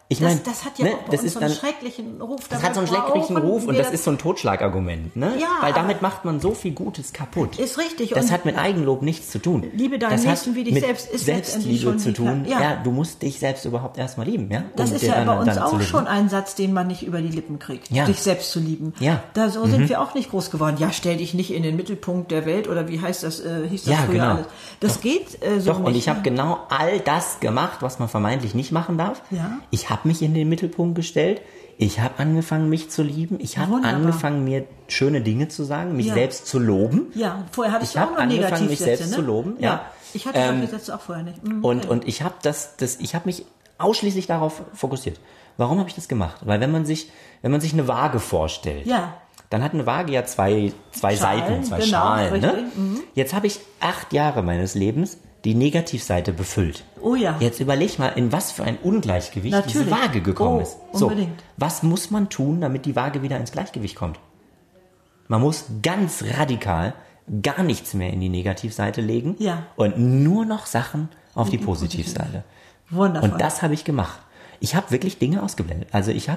Ich meine, das hat ja auch bei uns so einen schrecklichen Ruf. Das hat so einen schrecklichen Ruf und das ist so ein Totschlagargument, ne? Ja, weil damit macht man so viel Gutes kaputt. Ist richtig. Das hat mit Eigenlob nichts zu tun. Liebe deinen Nächsten wie dich selbst ist Selbstliebe zu tun. Ja, du musst dich selbst überhaupt erstmal lieben, ja? Das ist ja bei uns auch schon ein Satz, den man nicht über die Lippen kriegt. Ja. Dich selbst zu lieben. Ja. So sind wir auch nicht groß geworden. Ja, stell dich nicht in den Mittelpunkt der Welt oder wie heißt das, hieß das früher genau. alles. Das geht so nicht. Und ich habe genau all das gemacht, was man vermeintlich nicht machen darf. Ja. Ich habe mich in den Mittelpunkt gestellt. Ich habe angefangen, mich zu lieben. Ich habe angefangen, mir schöne Dinge zu sagen, mich selbst zu loben. Ja, vorher hattest du auch noch angefangen, Negativsätze, mich selbst zu loben. Ja. Ich hatte solche Sätze auch vorher nicht. Und ich habe ich habe mich ausschließlich darauf fokussiert. Warum habe ich das gemacht? Weil wenn man sich eine Waage vorstellt, dann hat eine Waage ja zwei Seiten, zwei Schalen. Ne? Jetzt habe ich 8 Jahre meines Lebens die Negativseite befüllt. Oh ja. Jetzt überleg mal, in was für ein Ungleichgewicht diese Waage gekommen ist. Unbedingt. Was muss man tun, damit die Waage wieder ins Gleichgewicht kommt? Man muss ganz radikal gar nichts mehr in die Negativseite legen und nur noch Sachen auf die Positivseite. Wundervoll. Und das habe ich gemacht. Ich habe wirklich Dinge ausgeblendet. Also ich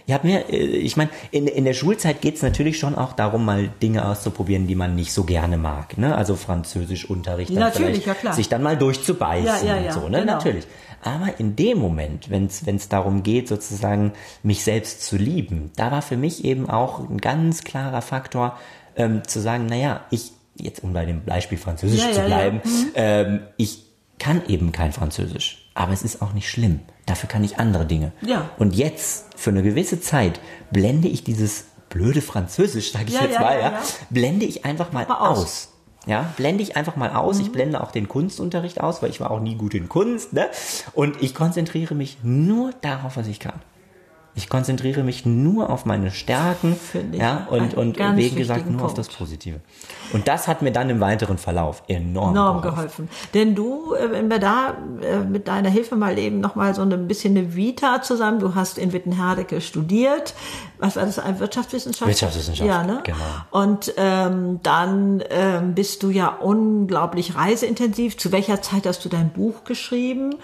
meine, in der Schulzeit geht es natürlich schon auch darum, mal Dinge auszuprobieren, die man nicht so gerne mag. Ne? Also Französischunterricht, dann natürlich, vielleicht sich dann mal durchzubeißen und so, ne? Genau. Natürlich. Aber in dem Moment, wenn es darum geht, sozusagen mich selbst zu lieben, da war für mich eben auch ein ganz klarer Faktor, zu sagen, jetzt um bei dem Beispiel Französisch zu bleiben, ich kann eben kein Französisch, aber es ist auch nicht schlimm. Dafür kann ich andere Dinge. Ja. Und jetzt, für eine gewisse Zeit, blende ich dieses blöde Französisch, sage ich jetzt mal, blende ich einfach mal aus. Ja, blende ich einfach mal aus. Ich blende auch den Kunstunterricht aus, weil ich war auch nie gut in Kunst, ne? Und ich konzentriere mich nur darauf, was ich kann. Ich konzentriere mich nur auf meine Stärken, und wie gesagt nur auf das Positive. Und das hat mir dann im weiteren Verlauf enorm geholfen. Denn du, wenn wir da mit deiner Hilfe mal eben noch mal so ein bisschen eine Vita zusammen, du hast in Wittenherdecke studiert, was war das, Wirtschaftswissenschaft? Wirtschaftswissenschaft, ja, ne? Genau. Und dann bist du ja unglaublich reiseintensiv. Zu welcher Zeit hast du dein Buch geschrieben?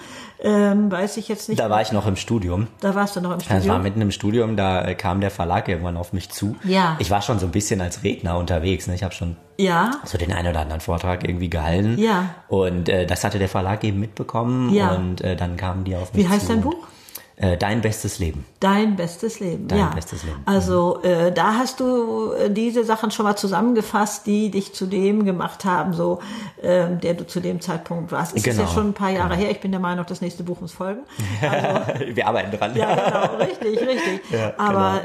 Weiß ich jetzt nicht. Da war ich noch im Studium. Da warst du noch im Studium? Ich war mitten im Studium, da kam der Verlag irgendwann auf mich zu. Ja. Ich war schon so ein bisschen als Redner unterwegs. Ne? Ich habe schon so den einen oder anderen Vortrag irgendwie gehalten. Ja. Und das hatte der Verlag eben mitbekommen. Ja. Und dann kamen die auf mich zu. Wie heißt dein Buch? Dein bestes Leben. Dein bestes Leben, Dein bestes Leben. Also da hast du diese Sachen schon mal zusammengefasst, die dich zu dem gemacht haben, so der du zu dem Zeitpunkt warst. Es ist ja schon ein paar Jahre her. Ich bin der Meinung, das nächste Buch muss folgen. Also, wir arbeiten dran. Ja, genau, richtig. Ja, aber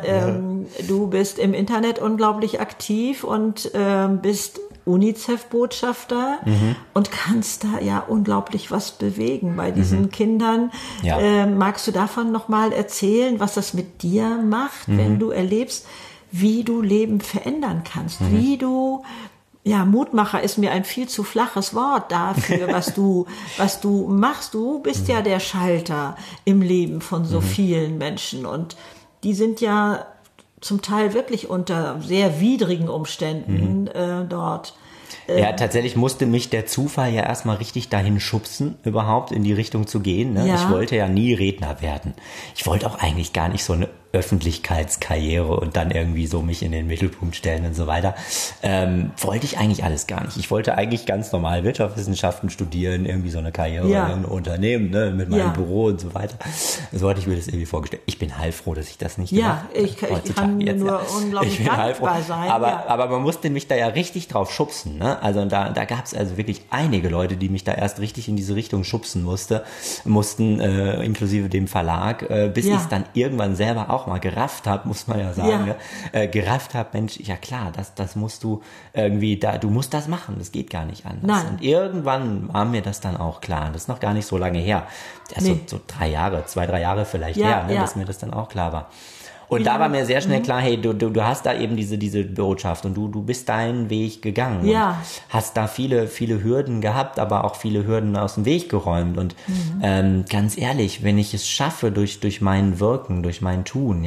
du bist im Internet unglaublich aktiv und bist UNICEF-Botschafter und kannst da ja unglaublich was bewegen bei diesen Kindern. Ja. Magst du davon nochmal erzählen, was das mit dir macht, wenn du erlebst, wie du Leben verändern kannst, wie du, Mutmacher ist mir ein viel zu flaches Wort dafür, was du machst. Du bist ja der Schalter im Leben von so vielen Menschen und die sind ja zum Teil wirklich unter sehr widrigen Umständen dort. Ja, tatsächlich musste mich der Zufall ja erstmal richtig dahin schubsen, überhaupt in die Richtung zu gehen. Ne? Ja. Ich wollte ja nie Redner werden. Ich wollte auch eigentlich gar nicht so eine Öffentlichkeitskarriere und dann irgendwie so mich in den Mittelpunkt stellen und so weiter. Wollte ich eigentlich alles gar nicht. Ich wollte eigentlich ganz normal Wirtschaftswissenschaften studieren, irgendwie so eine Karriere in einem Unternehmen, ne, mit meinem Büro und so weiter. So hatte ich mir das irgendwie vorgestellt. Ich bin heilfroh, dass ich das nicht gemacht habe. Ich kann jetzt, nur unglaublich dankbar sein. Aber man musste mich da ja richtig drauf schubsen. Ne? Also da gab es also wirklich einige Leute, die mich da erst richtig in diese Richtung schubsen mussten, inklusive dem Verlag, bis ich es dann irgendwann selber auch mal gerafft habe, muss man ja sagen, gerafft habe, Mensch, ja klar, das musst du irgendwie, du musst das machen, das geht gar nicht anders. Nein. Und irgendwann war mir das dann auch klar, das ist noch gar nicht so lange her, so 3 Jahre, 2-3 Jahre vielleicht her, dass mir das dann auch klar war. Und da war mir sehr schnell klar, hey, du hast da eben diese Botschaft und du bist deinen Weg gegangen und hast da viele, viele Hürden gehabt, aber auch viele Hürden aus dem Weg geräumt und ganz ehrlich, wenn ich es schaffe durch mein Wirken, durch mein Tun,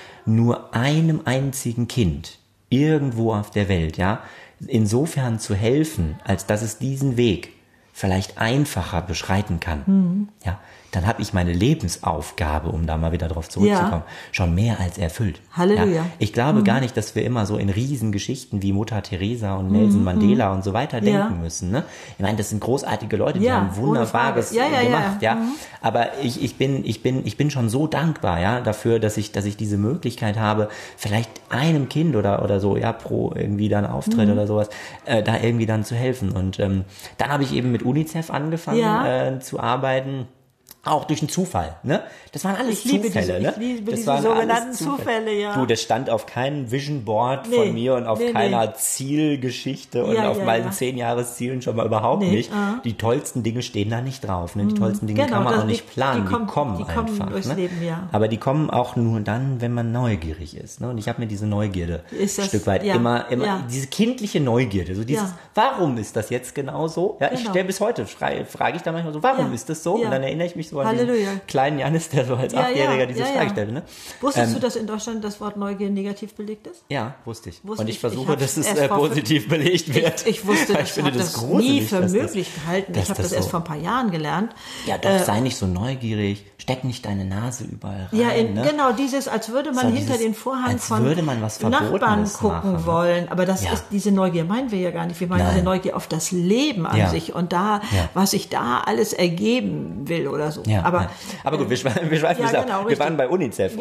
nur einem einzigen Kind irgendwo auf der Welt, insofern zu helfen, als dass es diesen Weg vielleicht einfacher beschreiten kann, dann habe ich meine Lebensaufgabe, um da mal wieder drauf zurückzukommen, schon mehr als erfüllt. Halleluja. Ja? Ich glaube gar nicht, dass wir immer so in Riesengeschichten wie Mutter Teresa und Nelson Mandela und so weiter denken müssen. Ne? Ich meine, das sind großartige Leute, die haben Wunderbares gemacht. Ja. Aber ich bin schon so dankbar, ja, dafür, dass ich diese Möglichkeit habe, vielleicht einem Kind oder so, ja, pro irgendwie dann Auftritt oder sowas, da irgendwie dann zu helfen. Und dann habe ich eben mit UNICEF angefangen zu arbeiten. Auch durch einen Zufall, ne? Das waren alles Zufälle, ne? Ich liebe das diese waren sogenannten Zufälle, ja. Du, das stand auf keinem Vision Board von mir und auf keiner Zielgeschichte und auf meinen 10-Jahres-Zielen schon mal überhaupt nicht. Die tollsten Dinge stehen da nicht drauf, ne? Die tollsten Dinge kann man auch nicht planen, die kommen einfach. Durchs Leben, Aber die kommen auch nur dann, wenn man neugierig ist, ne? Und ich habe mir diese Neugierde ein Stück weit immer diese kindliche Neugierde, so dieses, warum ist das jetzt genau so? Ja, ich stelle bis heute, frage ich da manchmal so, warum ist das so? Und dann erinnere ich mich so an diesen kleinen Janis, der so als 8-Jähriger diese Frage stellte. Ne? Wusstest du, dass in Deutschland das Wort Neugier negativ belegt ist? Ja, wusste ich. Und ich versuche, dass es positiv belegt wird. Ich wusste, ich habe das nie für möglich gehalten. Ich habe das erst vor ein paar Jahren gelernt. Ja, doch, sei nicht so neugierig, steck nicht deine Nase überall rein. Ja, genau, dieses, als würde man hinter den Vorhang von Nachbarn gucken wollen. Aber das ist, diese Neugier meinen wir ja gar nicht. Wir meinen diese Neugier auf das Leben an sich und da, was sich da alles ergeben will oder so. Ja, aber gut, wir schweifen ab. Genau, wir waren bei UNICEF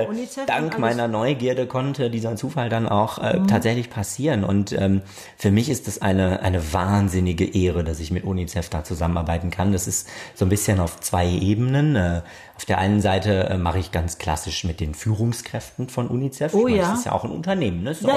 dank meiner Neugierde konnte dieser Zufall dann auch tatsächlich passieren. Und für mich ist das eine wahnsinnige Ehre, dass ich mit UNICEF da zusammenarbeiten kann. Das ist so ein bisschen auf 2 Ebenen. Auf der einen Seite mache ich ganz klassisch mit den Führungskräften von UNICEF. Das ist ja auch ein Unternehmen, ne? Das ist eine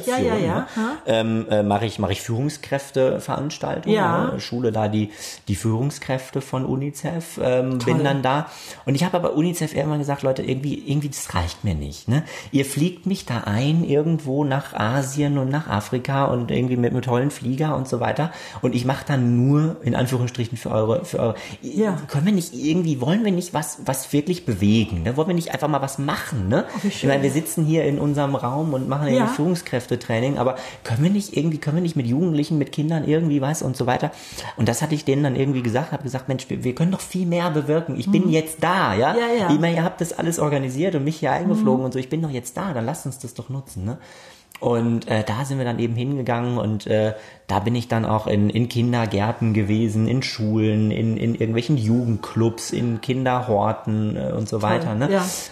Organisation. Ne? Mache ich Führungskräfteveranstaltungen, schule da die Führungskräfte von UNICEF, bin dann da. Und ich habe aber UNICEF irgendwann gesagt, Leute, irgendwie das reicht mir nicht. Ne? Ihr fliegt mich da ein irgendwo nach Asien und nach Afrika und irgendwie mit einem tollen Flieger und so weiter. Und ich mache dann nur, in Anführungsstrichen, für eure können wir nicht irgendwie, wollen wir nicht was wirklich bewegen, ne? Wollen wir nicht einfach mal was machen, ne? Ich meine, wir sitzen hier in unserem Raum und machen irgendwie Führungskräftetraining, aber können wir nicht mit Jugendlichen, mit Kindern irgendwie was und so weiter. Und das hatte ich denen dann irgendwie gesagt, habe gesagt, Mensch, wir können doch viel mehr bewirken. Ich bin jetzt da, ja? Ich meine, ihr habt das alles organisiert und mich hier eingeflogen und so, ich bin doch jetzt da, dann lasst uns das doch nutzen, ne? Und da sind wir dann eben hingegangen und da bin ich dann auch in Kindergärten gewesen, in Schulen, in irgendwelchen Jugendclubs, in Kinderhorten und so weiter. Ne?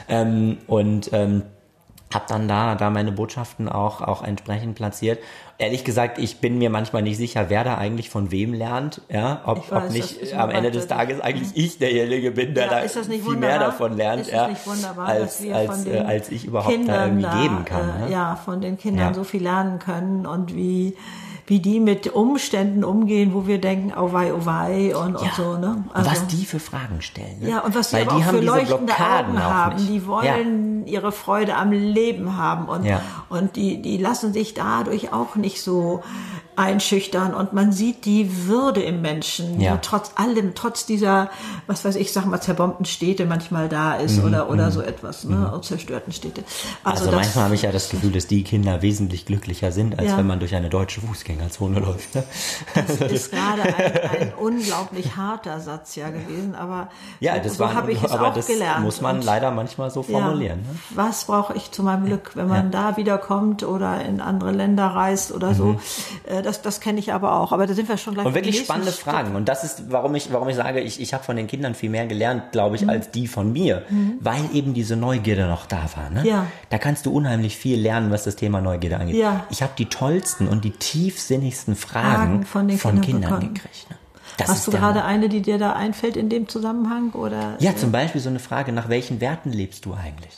Habe dann da meine Botschaften auch entsprechend platziert. Ehrlich gesagt, ich bin mir manchmal nicht sicher, wer da eigentlich von wem lernt. Ja, ob nicht am Ende des Tages eigentlich ich derjenige bin, der da viel mehr davon lernt, ist das nicht wunderbar, als ich überhaupt Kindern da irgendwie geben kann. Ne? Ja, von den Kindern so viel lernen können und wie die mit Umständen umgehen, wo wir denken, oh wei und so, ne? Also, und was die für Fragen stellen. Ne? Ja, und was die aber auch für leuchtende Augen haben. Die wollen ihre Freude am Leben haben und die lassen sich dadurch auch nicht so einschüchtern und man sieht die Würde im Menschen, die trotz allem, trotz dieser, was weiß ich, sag mal, zerbombten Städte manchmal da ist oder so etwas, ne, zerstörten Städte. Also manchmal habe ich ja das Gefühl, dass die Kinder wesentlich glücklicher sind, als wenn man durch eine deutsche Fußgängerzone läuft. Ne? Das ist gerade ein unglaublich harter Satz gewesen, aber so habe ich es auch gelernt. Muss man leider manchmal so formulieren. Ne? Was brauche ich zu meinem Glück, wenn man da wiederkommt oder in andere Länder reist oder so? Das kenne ich aber auch. Aber da sind wir schon gleich. Und wirklich spannende Fragen. Und das ist, warum ich sage, ich habe von den Kindern viel mehr gelernt, glaube ich, als die von mir. Weil eben diese Neugierde noch da war. Ne? Ja. Da kannst du unheimlich viel lernen, was das Thema Neugierde angeht. Ja. Ich habe die tollsten und die tiefsinnigsten Fragen von Kindern gekriegt. Ne? Hast du gerade eine, die dir da einfällt in dem Zusammenhang? Oder? Ja, zum Beispiel so eine Frage, nach welchen Werten lebst du eigentlich?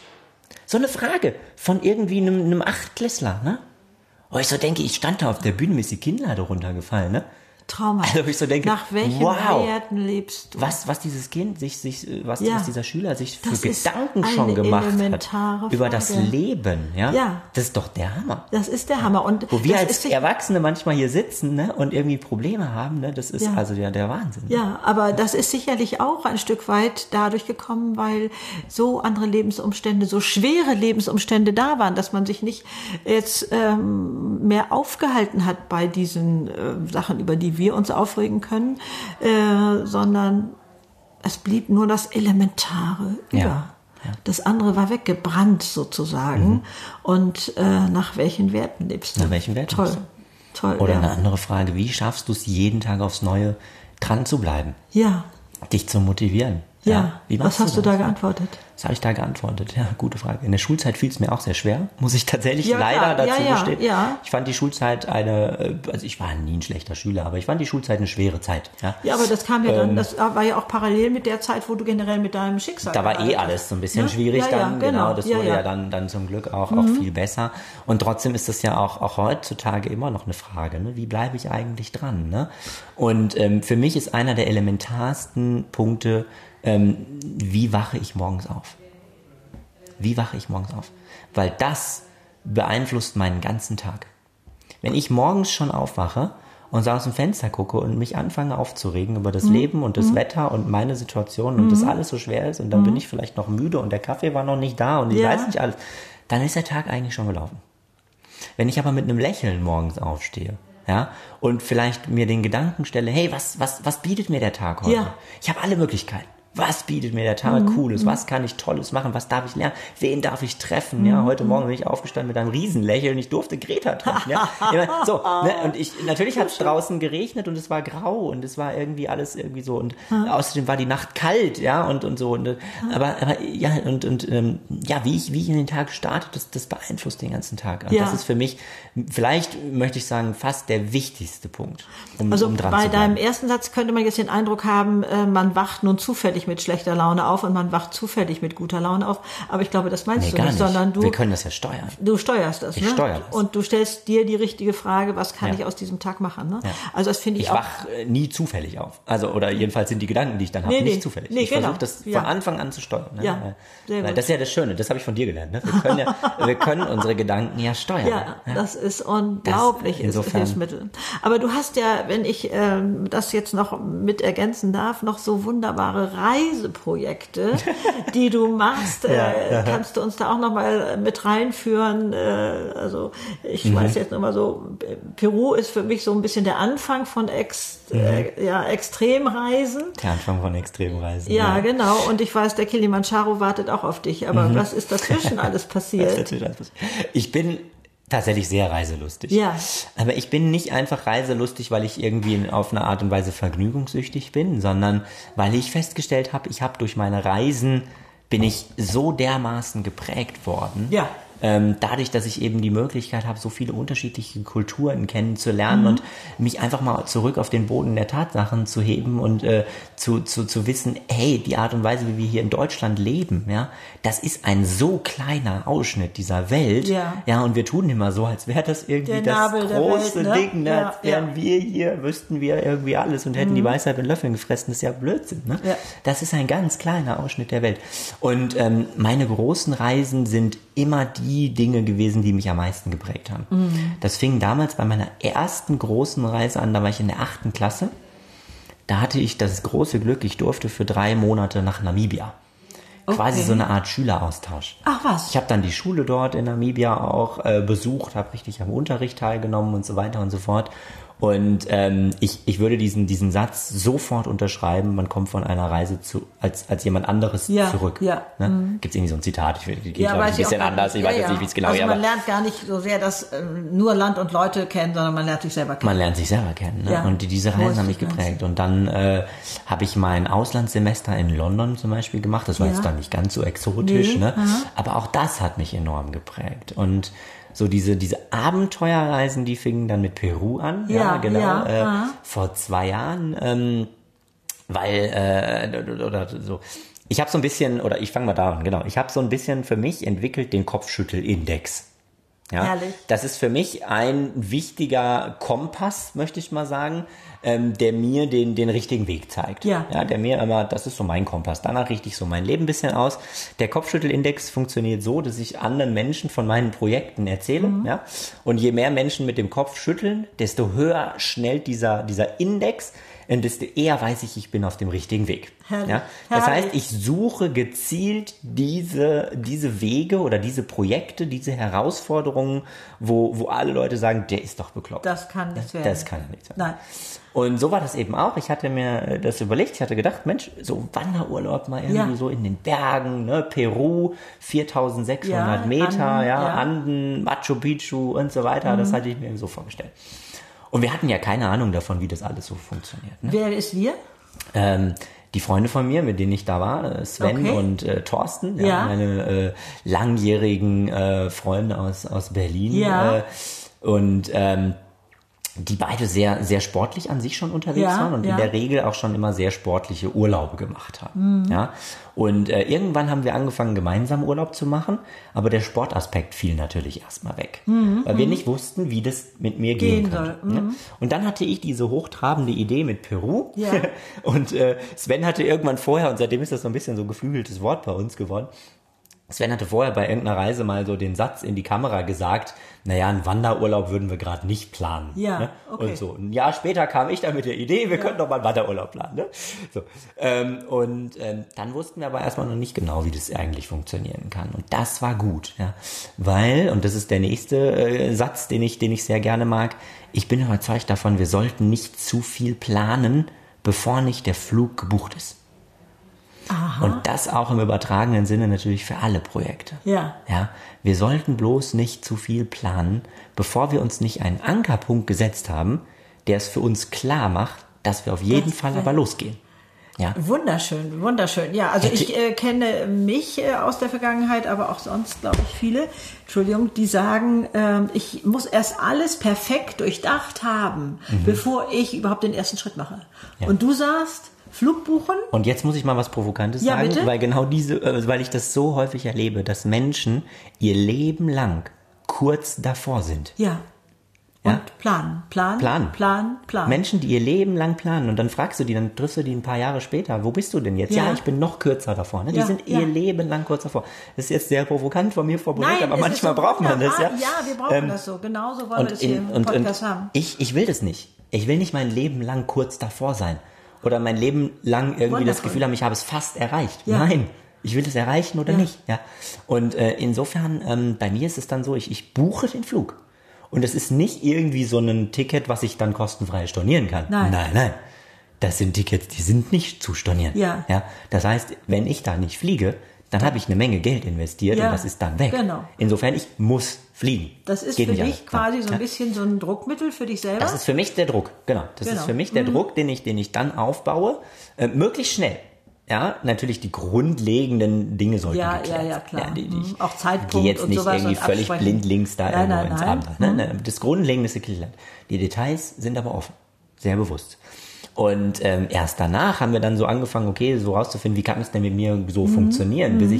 So eine Frage von irgendwie einem Achtklässler, ne? Oh, ich so denke, ich stand da auf der Bühne, mir ist die Kinnlade runtergefallen, ne? Traumhaft. Also ich so denke, nach welchen Werten lebst du? Was dieses Kind was dieser Schüler sich für Gedanken schon gemacht hat über das Leben, ja? Das ist doch der Hammer. Das ist der Hammer. Und wo wir als Erwachsene manchmal hier sitzen, ne, und irgendwie Probleme haben, ne, das ist also der Wahnsinn. Ja, aber das ist sicherlich auch ein Stück weit dadurch gekommen, weil so andere Lebensumstände, so schwere Lebensumstände da waren, dass man sich nicht jetzt mehr aufgehalten hat bei diesen Sachen, über die wir uns aufregen können, sondern es blieb nur das Elementare über. Ja. Das andere war weggebrannt sozusagen. Und nach welchen Werten lebst du? Nach welchen Werten? Toll. Oder eine andere Frage, wie schaffst du es jeden Tag aufs Neue dran zu bleiben? Ja. Dich zu motivieren? Ja. Was hast du da geantwortet? Was habe ich da geantwortet? Ja, gute Frage. In der Schulzeit fiel es mir auch sehr schwer, muss ich tatsächlich leider dazu gestehen. Ja. Ich fand die Schulzeit also ich war nie ein schlechter Schüler, aber ich fand die Schulzeit eine schwere Zeit. Ja, aber das kam ja dann, das war ja auch parallel mit der Zeit, wo du generell mit deinem Schicksal da war alles so ein bisschen schwierig dann, genau, das wurde ja dann zum Glück auch viel besser. Und trotzdem ist das ja auch heutzutage immer noch eine Frage, ne? Wie bleibe ich eigentlich dran? Ne? Und für mich ist einer der elementarsten Punkte, wie wache ich morgens auf? Wie wache ich morgens auf? Weil das beeinflusst meinen ganzen Tag. Wenn ich morgens schon aufwache und so aus dem Fenster gucke und mich anfange aufzuregen über das Leben und das Wetter und meine Situation und das alles so schwer ist und dann bin ich vielleicht noch müde und der Kaffee war noch nicht da und ich weiß nicht alles, dann ist der Tag eigentlich schon gelaufen. Wenn ich aber mit einem Lächeln morgens aufstehe, ja, und vielleicht mir den Gedanken stelle, hey, was bietet mir der Tag heute? Ja. Ich habe alle Möglichkeiten. Was bietet mir der Tag Cooles? Was kann ich Tolles machen? Was darf ich lernen? Wen darf ich treffen? Ja, heute Morgen bin ich aufgestanden mit einem Riesenlächeln. Ich durfte Greta treffen. Ja, so, ne? Und natürlich hat es draußen geregnet und es war grau und es war irgendwie alles irgendwie so und außerdem war die Nacht kalt, ja, und so. Und, aber ja, wie ich in den Tag starte, das beeinflusst den ganzen Tag. Und das ist für mich, vielleicht möchte ich sagen, fast der wichtigste Punkt, um dran zu bleiben. Bei deinem ersten Satz könnte man jetzt den Eindruck haben, man wacht nun zufällig mit schlechter Laune auf und man wacht zufällig mit guter Laune auf. Aber ich glaube, das meinst du nicht, sondern wir können das ja steuern. Du steuerst das, Ich steuere das. Und du stellst dir die richtige Frage, was kann ich aus diesem Tag machen, ne? Ja. Also das finde ich auch. Ich wach nie zufällig auf. Also, oder jedenfalls sind die Gedanken, die ich dann habe, nicht zufällig. Ich versuche das von Anfang an zu steuern. Ne? Ja, sehr gut. Weil das ist ja das Schöne, das habe ich von dir gelernt. Ne? Wir können unsere Gedanken ja steuern. Ja, das ist unglaublich, ist Hilfsmittel. Aber du hast ja, wenn ich das jetzt noch mit ergänzen darf, noch so wunderbare Reiseprojekte, die du machst. Kannst du uns da auch noch mal mit reinführen? Also ich weiß jetzt noch mal so, Peru ist für mich so ein bisschen der Anfang von Extremreisen. Der Anfang von Extremreisen. Ja, genau. Und ich weiß, der Kilimanjaro wartet auch auf dich. Aber was ist dazwischen alles passiert? Ich bin tatsächlich sehr reiselustig. Ja. Aber ich bin nicht einfach reiselustig, weil ich irgendwie auf eine Art und Weise vergnügungssüchtig bin, sondern weil ich festgestellt habe, ich habe durch meine Reisen, bin ich so dermaßen geprägt worden. Ja. Dadurch, dass ich eben die Möglichkeit habe, so viele unterschiedliche Kulturen kennenzulernen und mich einfach mal zurück auf den Boden der Tatsachen zu heben und zu wissen, hey, die Art und Weise, wie wir hier in Deutschland leben, ja, das ist ein so kleiner Ausschnitt dieser Welt, ja, und wir tun immer so, als wäre das irgendwie das große Ding, ne? Als wären wir hier, wüssten wir irgendwie alles und hätten die Weisheit mit Löffeln gefressen, das ist ja Blödsinn, ne? Ja. Das ist ein ganz kleiner Ausschnitt der Welt. Und meine großen Reisen sind immer die Dinge gewesen, die mich am meisten geprägt haben. Das fing damals bei meiner ersten großen Reise an, da war ich in der 8. Klasse. Da hatte ich das große Glück, ich durfte für 3 Monate nach Namibia. Okay. Quasi so eine Art Schüleraustausch. Ach was. Ich habe dann die Schule dort in Namibia auch besucht, habe richtig am Unterricht teilgenommen und so weiter und so fort. Und ich würde diesen Satz sofort unterschreiben, man kommt von einer Reise als jemand anderes zurück. Ja. Ne? Gibt es irgendwie so ein Zitat, geht glaube ich ein bisschen anders, ich weiß jetzt nicht, wie es genau ist. Also man lernt gar nicht so sehr das nur Land und Leute kennen, sondern man lernt sich selber kennen. Man lernt sich selber kennen. Ne? Ja. Und diese Reisen haben mich geprägt. Und dann habe ich mein Auslandssemester in London zum Beispiel gemacht. Das war jetzt dann nicht ganz so exotisch, ne? Aber auch das hat mich enorm geprägt. Und so diese Abenteuerreisen, die fingen dann mit Peru an, vor 2 Jahren, oder so. Ich habe so ein bisschen, oder ich fange mal da an, genau. Ich habe so ein bisschen für mich entwickelt den Kopfschüttelindex. Ja, herrlich. Das ist für mich ein wichtiger Kompass, möchte ich mal sagen, der mir den richtigen Weg zeigt. Ja, der mir immer, das ist so mein Kompass. Danach richte ich so mein Leben ein bisschen aus. Der Kopfschüttelindex funktioniert so, dass ich anderen Menschen von meinen Projekten erzähle. Ja? Und je mehr Menschen mit dem Kopf schütteln, desto höher schnellt dieser Index. desto eher weiß ich bin auf dem richtigen Weg. Ja? Das heißt, ich suche gezielt diese Wege oder diese Projekte, diese Herausforderungen, wo alle Leute sagen, der ist doch bekloppt. Das kann nicht werden. Das kann nicht werden. Nein. Und so war das eben auch. Ich hatte mir das überlegt. Ich hatte gedacht, Mensch, so Wanderurlaub mal irgendwie so in den Bergen, ne? Peru, 4600 Meter, Anden, Machu Picchu und so weiter. Das hatte ich mir so vorgestellt. Und wir hatten ja keine Ahnung davon, wie das alles so funktioniert. Ne? Wer ist wir? Die Freunde von mir, mit denen ich da war, Sven und Thorsten, meine langjährigen Freunde aus Berlin. Und die beide sehr, sehr sportlich an sich schon unterwegs waren und in der Regel auch schon immer sehr sportliche Urlaube gemacht haben. Ja? Und irgendwann haben wir angefangen, gemeinsam Urlaub zu machen, aber der Sportaspekt fiel natürlich erstmal weg, weil wir nicht wussten, wie das mit mir gehen könnte. Ja? Und dann hatte ich diese hochtrabende Idee mit Peru und Sven hatte irgendwann vorher, und seitdem ist das so ein bisschen so ein geflügeltes Wort bei uns geworden, Sven hatte vorher bei irgendeiner Reise mal so den Satz in die Kamera gesagt, naja, einen Wanderurlaub würden wir gerade nicht planen. Ja, ne? okay. Und so ein Jahr später kam ich dann mit der Idee, wir könnten doch mal einen Wanderurlaub planen. Ne? So. Dann wussten wir aber erstmal noch nicht genau, wie das eigentlich funktionieren kann. Und das war gut, weil, und das ist der nächste Satz, den ich sehr gerne mag, ich bin überzeugt davon, wir sollten nicht zu viel planen, bevor nicht der Flug gebucht ist. Aha. Und das auch im übertragenen Sinne natürlich für alle Projekte. Ja. Wir sollten bloß nicht zu viel planen, bevor wir uns nicht einen Ankerpunkt gesetzt haben, der es für uns klar macht, dass wir auf jeden Fall aber losgehen. Ja. Wunderschön, wunderschön. Ja, also ich kenne mich aus der Vergangenheit, aber auch sonst, glaube ich, viele, die sagen, ich muss erst alles perfekt durchdacht haben, bevor ich überhaupt den ersten Schritt mache. Ja. Und du sagst, Flug buchen. Und jetzt muss ich mal was Provokantes sagen, bitte? Weil genau weil ich das so häufig erlebe, dass Menschen ihr Leben lang kurz davor sind. Ja. Und planen. Menschen, die ihr Leben lang planen, und dann fragst du die, dann triffst du die ein paar Jahre später, wo bist du denn jetzt? Ja, ich bin noch kürzer davor. Ne? Die sind ihr Leben lang kurz davor. Das ist jetzt sehr provokant von mir formuliert, aber manchmal braucht man das. Ja, wir brauchen das so. Genauso wollen wir das hier im Podcast haben. Ich will das nicht. Ich will nicht mein Leben lang kurz davor sein. Oder mein Leben lang irgendwie das Gefühl haben, ich habe es fast erreicht. Ja. Nein, ich will es erreichen oder nicht. Ja. Und insofern, bei mir ist es dann so, ich buche den Flug. Und es ist nicht irgendwie so ein Ticket, was ich dann kostenfrei stornieren kann. Nein. Das sind Tickets, die sind nicht zu stornieren. Ja. Das heißt, wenn ich da nicht fliege, dann habe ich eine Menge Geld investiert und das ist dann weg. Genau. Insofern, ich muss fliegen. Das ist für dich quasi so ein bisschen so ein Druckmittel für dich selber? Das ist für mich der Druck, genau. Das ist für mich der Druck, den ich dann aufbaue, möglichst schnell. Ja, natürlich die grundlegenden Dinge sollten geklärt sein. Ja, klar. Auch Zeitpunkt und jetzt nicht sowas irgendwie völlig blindlings da irgendwo ins Abend. Nein. Das Grundlegende ist geklärt. Die Details sind aber offen, sehr bewusst. Und erst danach haben wir dann so angefangen, okay, so rauszufinden, wie kann es denn mit mir so funktionieren, bis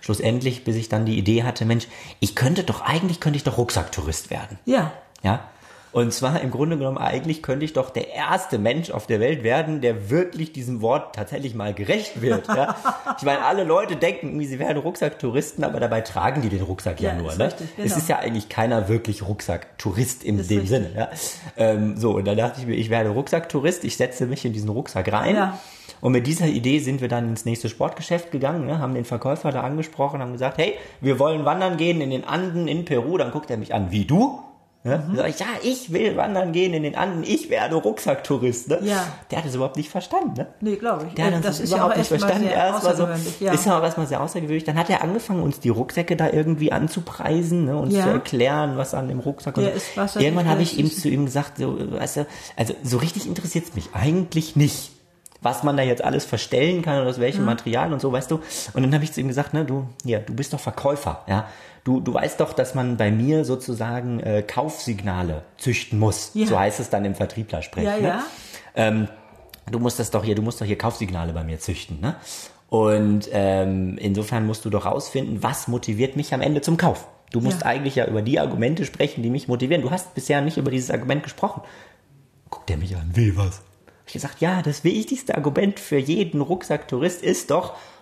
ich dann die Idee hatte, Mensch, eigentlich könnte ich doch Rucksacktourist werden. Ja. Und zwar im Grunde genommen, eigentlich könnte ich doch der erste Mensch auf der Welt werden, der wirklich diesem Wort tatsächlich mal gerecht wird. Ja? Ich meine, alle Leute denken irgendwie, sie wären Rucksacktouristen, aber dabei tragen die den Rucksack ja nur. Ne? Richtig, genau. Es ist ja eigentlich keiner wirklich Rucksacktourist in dem Sinne. Ja? Und dann dachte ich mir, ich werde Rucksacktourist, ich setze mich in diesen Rucksack rein. Ja. Und mit dieser Idee sind wir dann ins nächste Sportgeschäft gegangen, ne, haben den Verkäufer da angesprochen, haben gesagt, hey, wir wollen wandern gehen in den Anden in Peru. Dann guckt er mich an, wie du? Ja, sag ich, ich will wandern gehen in den Anden, ich werde Rucksacktourist. Ne? Ja. Der hat es überhaupt nicht verstanden. Ne? Nee, glaube ich. Der hat das überhaupt nicht verstanden. Ist ja auch erstmal sehr außergewöhnlich. Dann hat er angefangen, uns die Rucksäcke da irgendwie anzupreisen, ne, uns zu erklären, was an dem Rucksack ist. Irgendwann habe ich zu ihm gesagt, so, weißt du, also so richtig interessiert es mich eigentlich nicht, was man da jetzt alles verstellen kann oder aus welchem Material und so, weißt du. Und dann habe ich zu ihm gesagt, ne, du bist doch Verkäufer, ja. Du weißt doch, dass man bei mir sozusagen Kaufsignale züchten muss. Ja. So heißt es dann im Vertrieblersprech. Ja. Ne? Du musst doch hier Kaufsignale bei mir züchten. Ne? Und insofern musst du doch rausfinden, was motiviert mich am Ende zum Kauf. Du musst eigentlich ja über die Argumente sprechen, die mich motivieren. Du hast bisher nicht über dieses Argument gesprochen. Guckt er mich an, wie was? Ich gesagt, ja, das wichtigste Argument für jeden Rucksacktourist ist doch,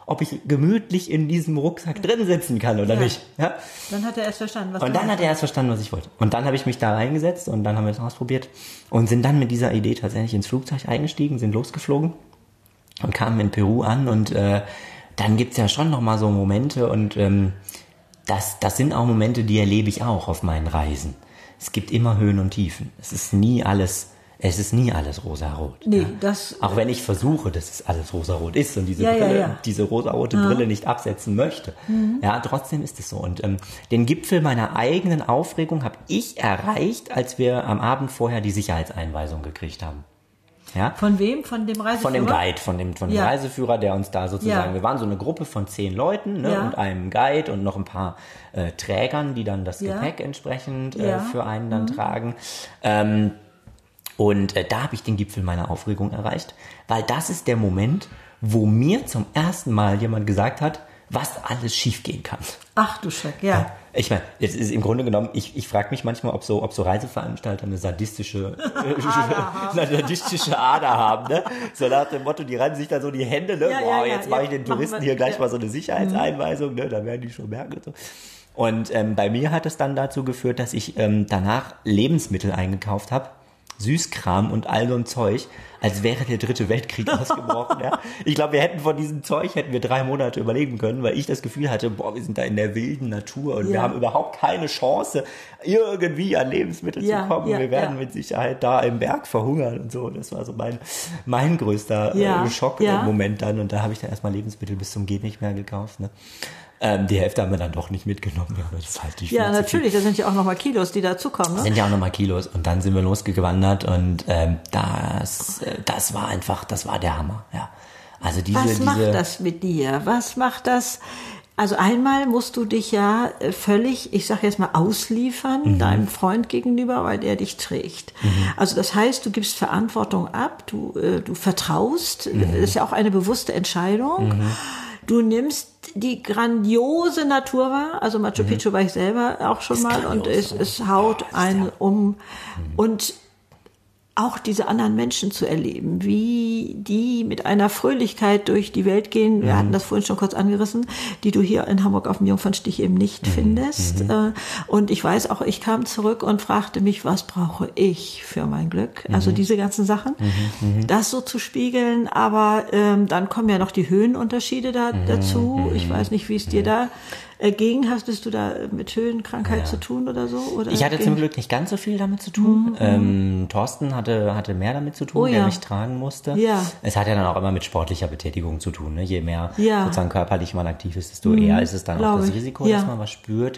ob ich gemütlich in diesem Rucksack drin sitzen kann oder nicht. Ja? Dann hat er erst verstanden, was ich wollte. Und dann habe ich mich da reingesetzt und dann haben wir es ausprobiert und sind dann mit dieser Idee tatsächlich ins Flugzeug eingestiegen, sind losgeflogen und kamen in Peru an und dann gibt's ja schon nochmal so Momente und das sind auch Momente, die erlebe ich auch auf meinen Reisen. Es gibt immer Höhen und Tiefen. Es ist nie alles rosarot. Nee, ja. Auch wenn ich versuche, dass es alles rosarot ist und diese rosarote Brille nicht absetzen möchte. Ja, trotzdem ist es so. Und den Gipfel meiner eigenen Aufregung habe ich erreicht, als wir am Abend vorher die Sicherheitseinweisung gekriegt haben. Ja? Von wem? Von dem Reiseführer? Von dem Guide, von dem Reiseführer, der uns da sozusagen, wir waren so eine Gruppe von 10 Leuten, ne, und einem Guide und noch ein paar Trägern, die dann das Gepäck entsprechend für einen dann tragen. Und da habe ich den Gipfel meiner Aufregung erreicht, weil das ist der Moment, wo mir zum ersten Mal jemand gesagt hat, was alles schiefgehen kann. Ach du Schreck, ja. Ich meine, jetzt ist im Grunde genommen, ich frage mich manchmal, ob so Reiseveranstalter eine sadistische Ader haben, ne? So nach dem Motto, die reiben sich da so die Hände, ne? Jetzt mache ich den Touristen hier gleich mal so eine Sicherheitseinweisung, ne? Da werden die schon merken und so. Und bei mir hat es dann dazu geführt, dass ich danach Lebensmittel eingekauft habe, Süßkram und all so ein Zeug, als wäre der 3. Weltkrieg ausgebrochen. Ja. Ich glaube, wir hätten von diesem Zeug 3 Monate überleben können, weil ich das Gefühl hatte, wir sind da in der wilden Natur und wir haben überhaupt keine Chance, irgendwie an Lebensmittel zu kommen. Wir werden mit Sicherheit da im Berg verhungern und so. Das war so mein größter Schockmoment dann. Und da habe ich dann erstmal Lebensmittel bis zum Geht nicht mehr gekauft. Ne? Die Hälfte haben wir dann doch nicht mitgenommen. Das halte ich ja, natürlich, da sind ja auch nochmal Kilos, die dazukommen. Ne? Das sind ja auch nochmal Kilos. Und dann sind wir losgewandert und das war der Hammer. Ja. Also Was macht das mit dir? Was macht das? Also einmal musst du dich ja völlig, ich sage jetzt mal, ausliefern deinem Freund gegenüber, weil der dich trägt. Also das heißt, du gibst Verantwortung ab, du vertraust. Das ist ja auch eine bewusste Entscheidung. Du nimmst die grandiose Natur wahr, also Machu Picchu war ich selber auch schon mal und es haut einen um und auch diese anderen Menschen zu erleben, wie die mit einer Fröhlichkeit durch die Welt gehen, wir hatten das vorhin schon kurz angerissen, die du hier in Hamburg auf dem Jungfernstich eben nicht findest. Und ich weiß auch, ich kam zurück und fragte mich, was brauche ich für mein Glück? Also diese ganzen Sachen, das so zu spiegeln, aber dann kommen ja noch die Höhenunterschiede dazu. Ich weiß nicht, wie es dir da hattest du da mit Höhenkrankheit zu tun oder so? Oder ich hatte zum Glück nicht ganz so viel damit zu tun. Thorsten hatte mehr damit zu tun, der mich tragen musste. Ja. Es hat ja dann auch immer mit sportlicher Betätigung zu tun. Ne? Je mehr sozusagen körperlich man aktiv ist, desto eher ist es dann auch das Risiko, dass man was spürt.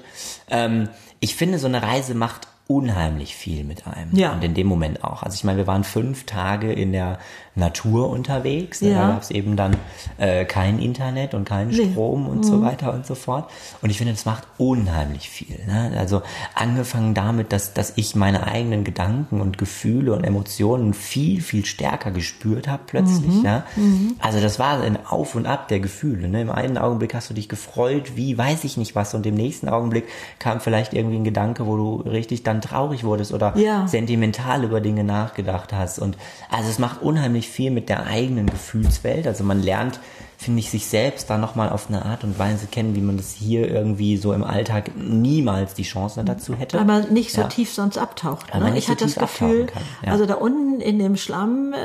Ich finde, so eine Reise macht unheimlich viel mit einem. Ja. Und in dem Moment auch. Also ich meine, wir waren 5 Tage in der Natur unterwegs. Ne? Da gab es eben dann kein Internet und keinen Strom und so weiter und so fort. Und ich finde, das macht unheimlich viel. Ne? Also angefangen damit, dass ich meine eigenen Gedanken und Gefühle und Emotionen viel, viel stärker gespürt habe plötzlich. Ja? Also das war ein Auf und Ab der Gefühle. Ne? Im einen Augenblick hast du dich gefreut, wie weiß ich nicht was. Und im nächsten Augenblick kam vielleicht irgendwie ein Gedanke, wo du richtig dann traurig wurdest oder sentimental über Dinge nachgedacht hast. Und also es macht unheimlich viel mit der eigenen Gefühlswelt. Also man lernt, finde ich, sich selbst da nochmal auf eine Art und Weise kennen, wie man das hier irgendwie so im Alltag niemals die Chance dazu hätte. Aber nicht so tief sonst abtaucht. Ne? Ich hatte das Gefühl, also da unten in dem Schlamm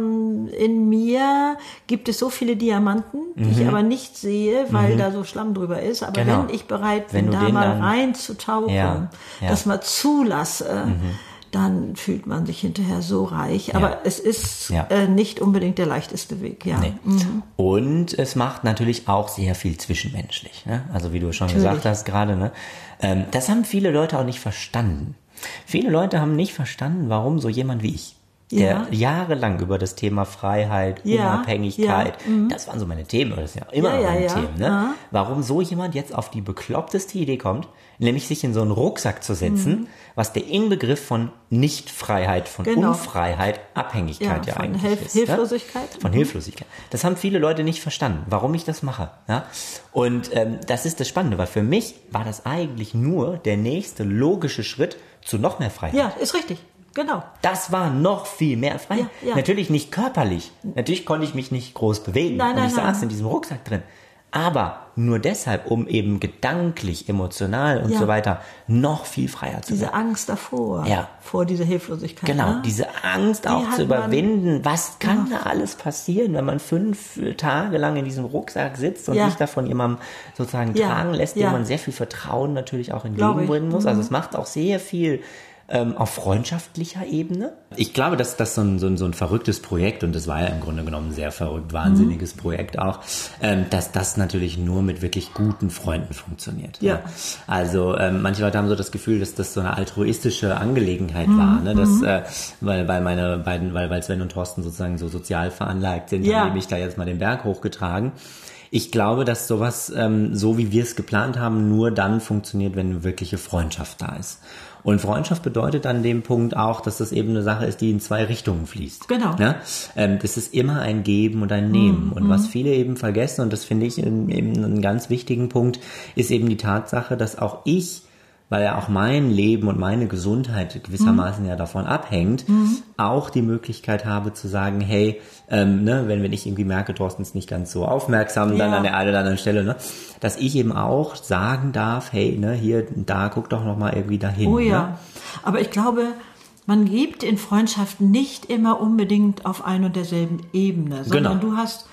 in mir gibt es so viele Diamanten, die ich aber nicht sehe, weil da so Schlamm drüber ist. Aber wenn ich bereit bin, da mal reinzutauchen, das mal zulasse, dann fühlt man sich hinterher so reich. Aber es ist nicht unbedingt der leichteste Weg. Ja. Nee. Und es macht natürlich auch sehr viel zwischenmenschlich. Ne? Also wie du schon gesagt hast gerade. Ne? Das haben viele Leute auch nicht verstanden. Viele Leute haben nicht verstanden, warum so jemand wie ich, der jahrelang über das Thema Freiheit, Unabhängigkeit, das waren so meine Themen, oder das sind ja immer noch meine Themen, ne? Warum so jemand jetzt auf die bekloppteste Idee kommt, nämlich sich in so einen Rucksack zu setzen, was der Inbegriff von Nichtfreiheit, von Unfreiheit, Abhängigkeit eigentlich ist. Hilflosigkeit. Ne? Von Hilflosigkeit. Das haben viele Leute nicht verstanden, warum ich das mache. Ja? Und das ist das Spannende, weil für mich war das eigentlich nur der nächste logische Schritt zu noch mehr Freiheit. Ja, ist richtig. Genau. Das war noch viel mehr frei. Natürlich nicht körperlich. Natürlich konnte ich mich nicht groß bewegen. Ich saß in diesem Rucksack drin. aber nur deshalb, um eben gedanklich, emotional und so weiter noch viel freier zu sein. Diese Angst davor, vor dieser Hilflosigkeit. Genau, ne? diese Angst auch zu überwinden. Was kann da alles passieren, wenn man 5 Tage lang in diesem Rucksack sitzt und sich da von jemandem sozusagen tragen lässt, dem man sehr viel Vertrauen natürlich auch entgegenbringen muss. Also es macht auch sehr viel auf freundschaftlicher Ebene. Ich glaube, dass das so ein verrücktes Projekt, und das war ja im Grunde genommen ein sehr verrückt, wahnsinniges Projekt auch, dass das natürlich nur mit wirklich guten Freunden funktioniert. Ja. Also manche Leute haben so das Gefühl, dass das so eine altruistische Angelegenheit war, ne? Dass, weil Sven und Thorsten sozusagen so sozial veranlagt sind, haben die mich da jetzt mal den Berg hochgetragen. Ich glaube, dass sowas, so wie wir es geplant haben, nur dann funktioniert, wenn eine wirkliche Freundschaft da ist. Und Freundschaft bedeutet an dem Punkt auch, dass das eben eine Sache ist, die in 2 Richtungen fließt. Genau. Ja? Das ist immer ein Geben und ein Nehmen. Und was viele eben vergessen, und das finde ich eben einen ganz wichtigen Punkt, ist eben die Tatsache, dass auch ich, weil ja auch mein Leben und meine Gesundheit gewissermaßen ja davon abhängt, auch die Möglichkeit habe zu sagen, hey, wenn ich irgendwie merke, Thorsten ist nicht ganz so aufmerksam, dann an der einen oder anderen Stelle, ne, dass ich eben auch sagen darf, hey, ne, hier, da, guck doch noch mal irgendwie dahin. Oh ja, ne? Aber ich glaube, man gibt in Freundschaften nicht immer unbedingt auf ein und derselben Ebene, sondern du hast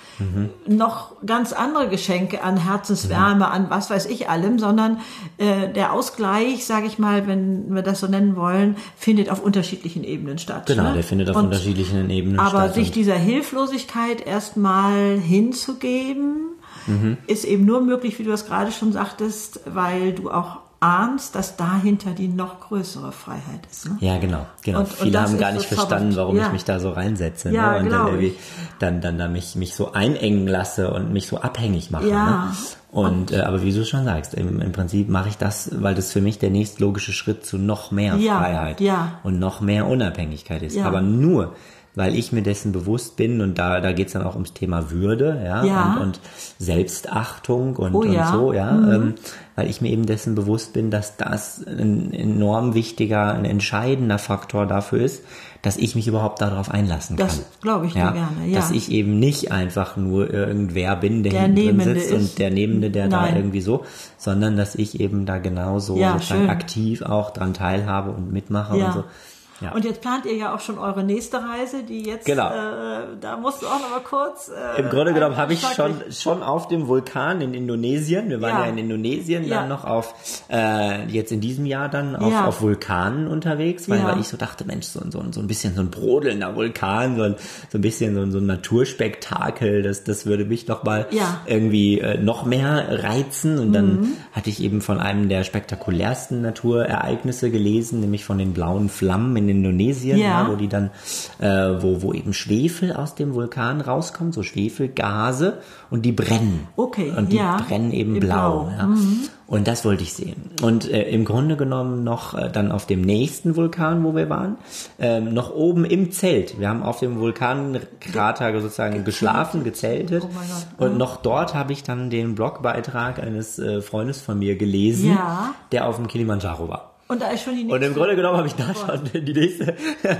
noch ganz andere Geschenke an Herzenswärme, an was weiß ich allem, sondern der Ausgleich, sage ich mal, wenn wir das so nennen wollen, findet auf unterschiedlichen Ebenen statt. Genau, ne? Der findet auf unterschiedlichen Ebenen statt. Aber sich dieser Hilflosigkeit erstmal hinzugeben, ist eben nur möglich, wie du das gerade schon sagtest, weil du auch ahnst, dass dahinter die noch größere Freiheit ist. Ne? Ja, genau. Und viele haben gar nicht verstanden, warum ich mich da so reinsetze. Ja, ne? Und dann irgendwie dann mich so einengen lasse und mich so abhängig mache. Ja. Ne? Und aber wie du schon sagst, im Prinzip mache ich das, weil das für mich der nächstlogische Schritt zu noch mehr Freiheit und noch mehr Unabhängigkeit ist. Aber nur, weil ich mir dessen bewusst bin, und da geht's dann auch ums Thema Würde, und Selbstachtung und so, weil ich mir eben dessen bewusst bin, dass das ein enorm wichtiger, ein entscheidender Faktor dafür ist, dass ich mich überhaupt darauf einlassen kann. Das glaube ich dir gerne, Dass ich eben nicht einfach nur irgendwer bin, der hinten drin sitzt und der Nebende, der da irgendwie so, sondern dass ich eben da genauso sozusagen aktiv auch dran teilhabe und mitmache und so. Ja. Und jetzt plant ihr ja auch schon eure nächste Reise, die jetzt, da musst du auch noch mal kurz... Im Grunde genommen habe ich schon auf dem Vulkan in Indonesien, wir waren ja in Indonesien dann noch jetzt in diesem Jahr dann auf Vulkanen unterwegs, weil ich so dachte, Mensch, so ein bisschen so ein brodelnder Vulkan, so ein bisschen so ein Naturspektakel, das würde mich noch mal irgendwie noch mehr reizen. Und dann hatte ich eben von einem der spektakulärsten Naturereignisse gelesen, nämlich von den blauen Flammen in Indonesien, wo die dann, wo eben Schwefel aus dem Vulkan rauskommt, so Schwefelgase, und die brennen. Okay. Und die brennen eben blau. Ja. Und das wollte ich sehen. Und im Grunde genommen noch dann auf dem nächsten Vulkan, wo wir waren, noch oben im Zelt. Wir haben auf dem Vulkankrater sozusagen geschlafen, gezeltet. Oh mein Gott. Und noch dort habe ich dann den Blogbeitrag eines Freundes von mir gelesen, der auf dem Kilimanjaro war. Und da ist schon die nächste. Und im Grunde genommen habe ich da schon die nächste,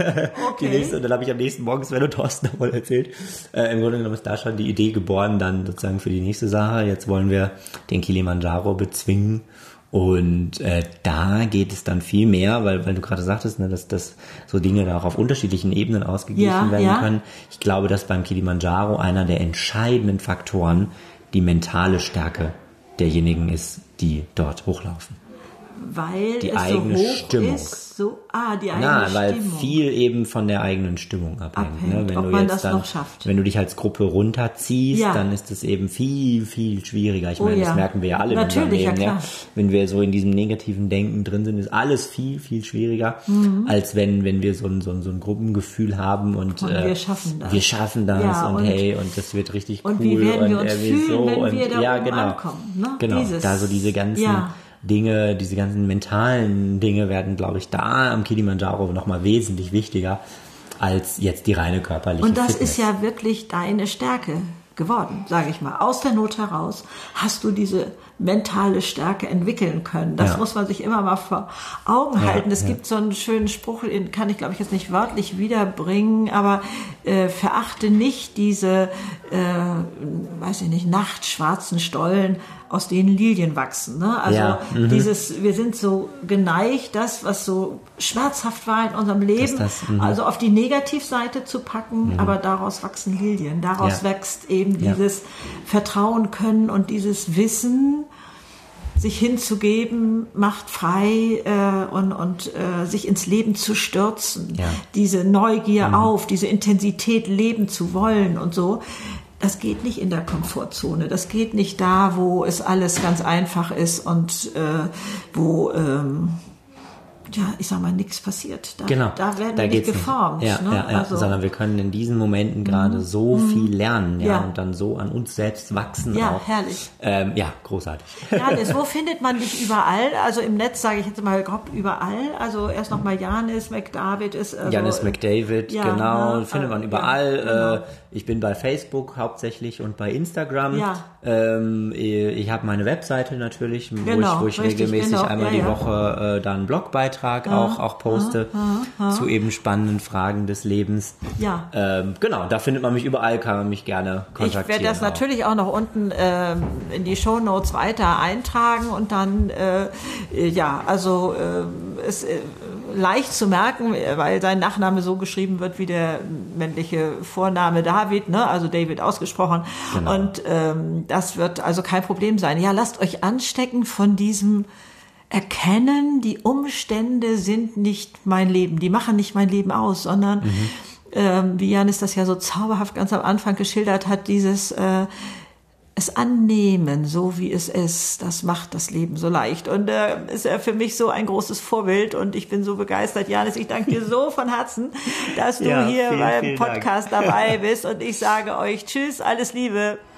und dann habe ich am nächsten Morgen Sven und Thorsten davon erzählt. Im Grunde genommen ist da schon die Idee geboren, dann sozusagen für die nächste Sache. Jetzt wollen wir den Kilimanjaro bezwingen. Und da geht es dann viel mehr, weil du gerade sagtest, ne, dass so Dinge da auch auf unterschiedlichen Ebenen ausgeglichen werden können. Ich glaube, dass beim Kilimanjaro einer der entscheidenden Faktoren die mentale Stärke derjenigen ist, die dort hochlaufen. Weil die es eigene so hoch Stimmung. Ist, die eigene Stimmung. Weil viel eben von der eigenen Stimmung abhängt. Ne? Wenn ob du man jetzt das dann, noch schafft. Wenn du dich als Gruppe runterziehst, dann ist es eben viel, viel schwieriger. Ich meine, das merken wir ja alle in unserem Leben. Ja? Wenn wir so in diesem negativen Denken drin sind, ist alles viel, viel schwieriger, als wenn wir so ein Gruppengefühl haben und wir schaffen das. Wir schaffen das und das wird richtig cool. Und wie werden wir uns fühlen, so, wenn wir da oben genau. ankommen. Ne? Genau, da so diese ganzen... Dinge, diese ganzen mentalen Dinge werden, glaube ich, da am Kilimanjaro nochmal wesentlich wichtiger als jetzt die reine körperliche Und das Fitness. ist ja wirklich deine Stärke geworden, sage ich mal. Aus der Not heraus hast du diese mentale Stärke entwickeln können. Das muss man sich immer mal vor Augen halten. Es gibt so einen schönen Spruch, den kann ich, glaube ich, jetzt nicht wörtlich wiederbringen, aber verachte nicht diese, weiß ich nicht, nachtschwarzen Stollen, aus denen Lilien wachsen. Ne? Also wir sind so geneigt, das, was so schmerzhaft war in unserem Leben, also auf die Negativseite zu packen, aber daraus wachsen Lilien. Daraus wächst eben dieses Vertrauen können und dieses Wissen, sich hinzugeben, macht frei und sich ins Leben zu stürzen. Ja. Diese Neugier auf, diese Intensität leben zu wollen und so. Das geht nicht in der Komfortzone. Das geht nicht da, wo es alles ganz einfach ist und wo ich sag mal, nichts passiert. Da werden wir nicht geformt. Also, sondern wir können in diesen Momenten gerade so viel lernen und dann so an uns selbst wachsen. Ja, auch. Herrlich. Großartig. Janis, wo findet man dich überall? Also im Netz sage ich jetzt mal grob überall. Also erst nochmal Janis McDavid ist. Also, Janis McDavid, genau. Findet man überall. Genau. Ich bin bei Facebook hauptsächlich und bei Instagram. Ja. Ich habe meine Webseite natürlich, wo ich regelmäßig einmal die Woche dann einen Blogbeitrag auch poste zu eben spannenden Fragen des Lebens. Ja. Da findet man mich überall, kann man mich gerne kontaktieren. Ich werde das natürlich auch noch unten in die Shownotes weiter eintragen und dann, ist leicht zu merken, weil sein Nachname so geschrieben wird wie der männliche Vorname David, ne? Also David ausgesprochen. Genau. Und das wird also kein Problem sein. Ja, lasst euch anstecken von diesem Erkennen, die Umstände sind nicht mein Leben, die machen nicht mein Leben aus, sondern wie Janis das ja so zauberhaft ganz am Anfang geschildert hat, dieses es annehmen, so wie es ist, das macht das Leben so leicht. Und ist er für mich so ein großes Vorbild und ich bin so begeistert. Janis, ich danke dir so von Herzen, dass du hier beim Podcast dabei bist und ich sage euch Tschüss, alles Liebe.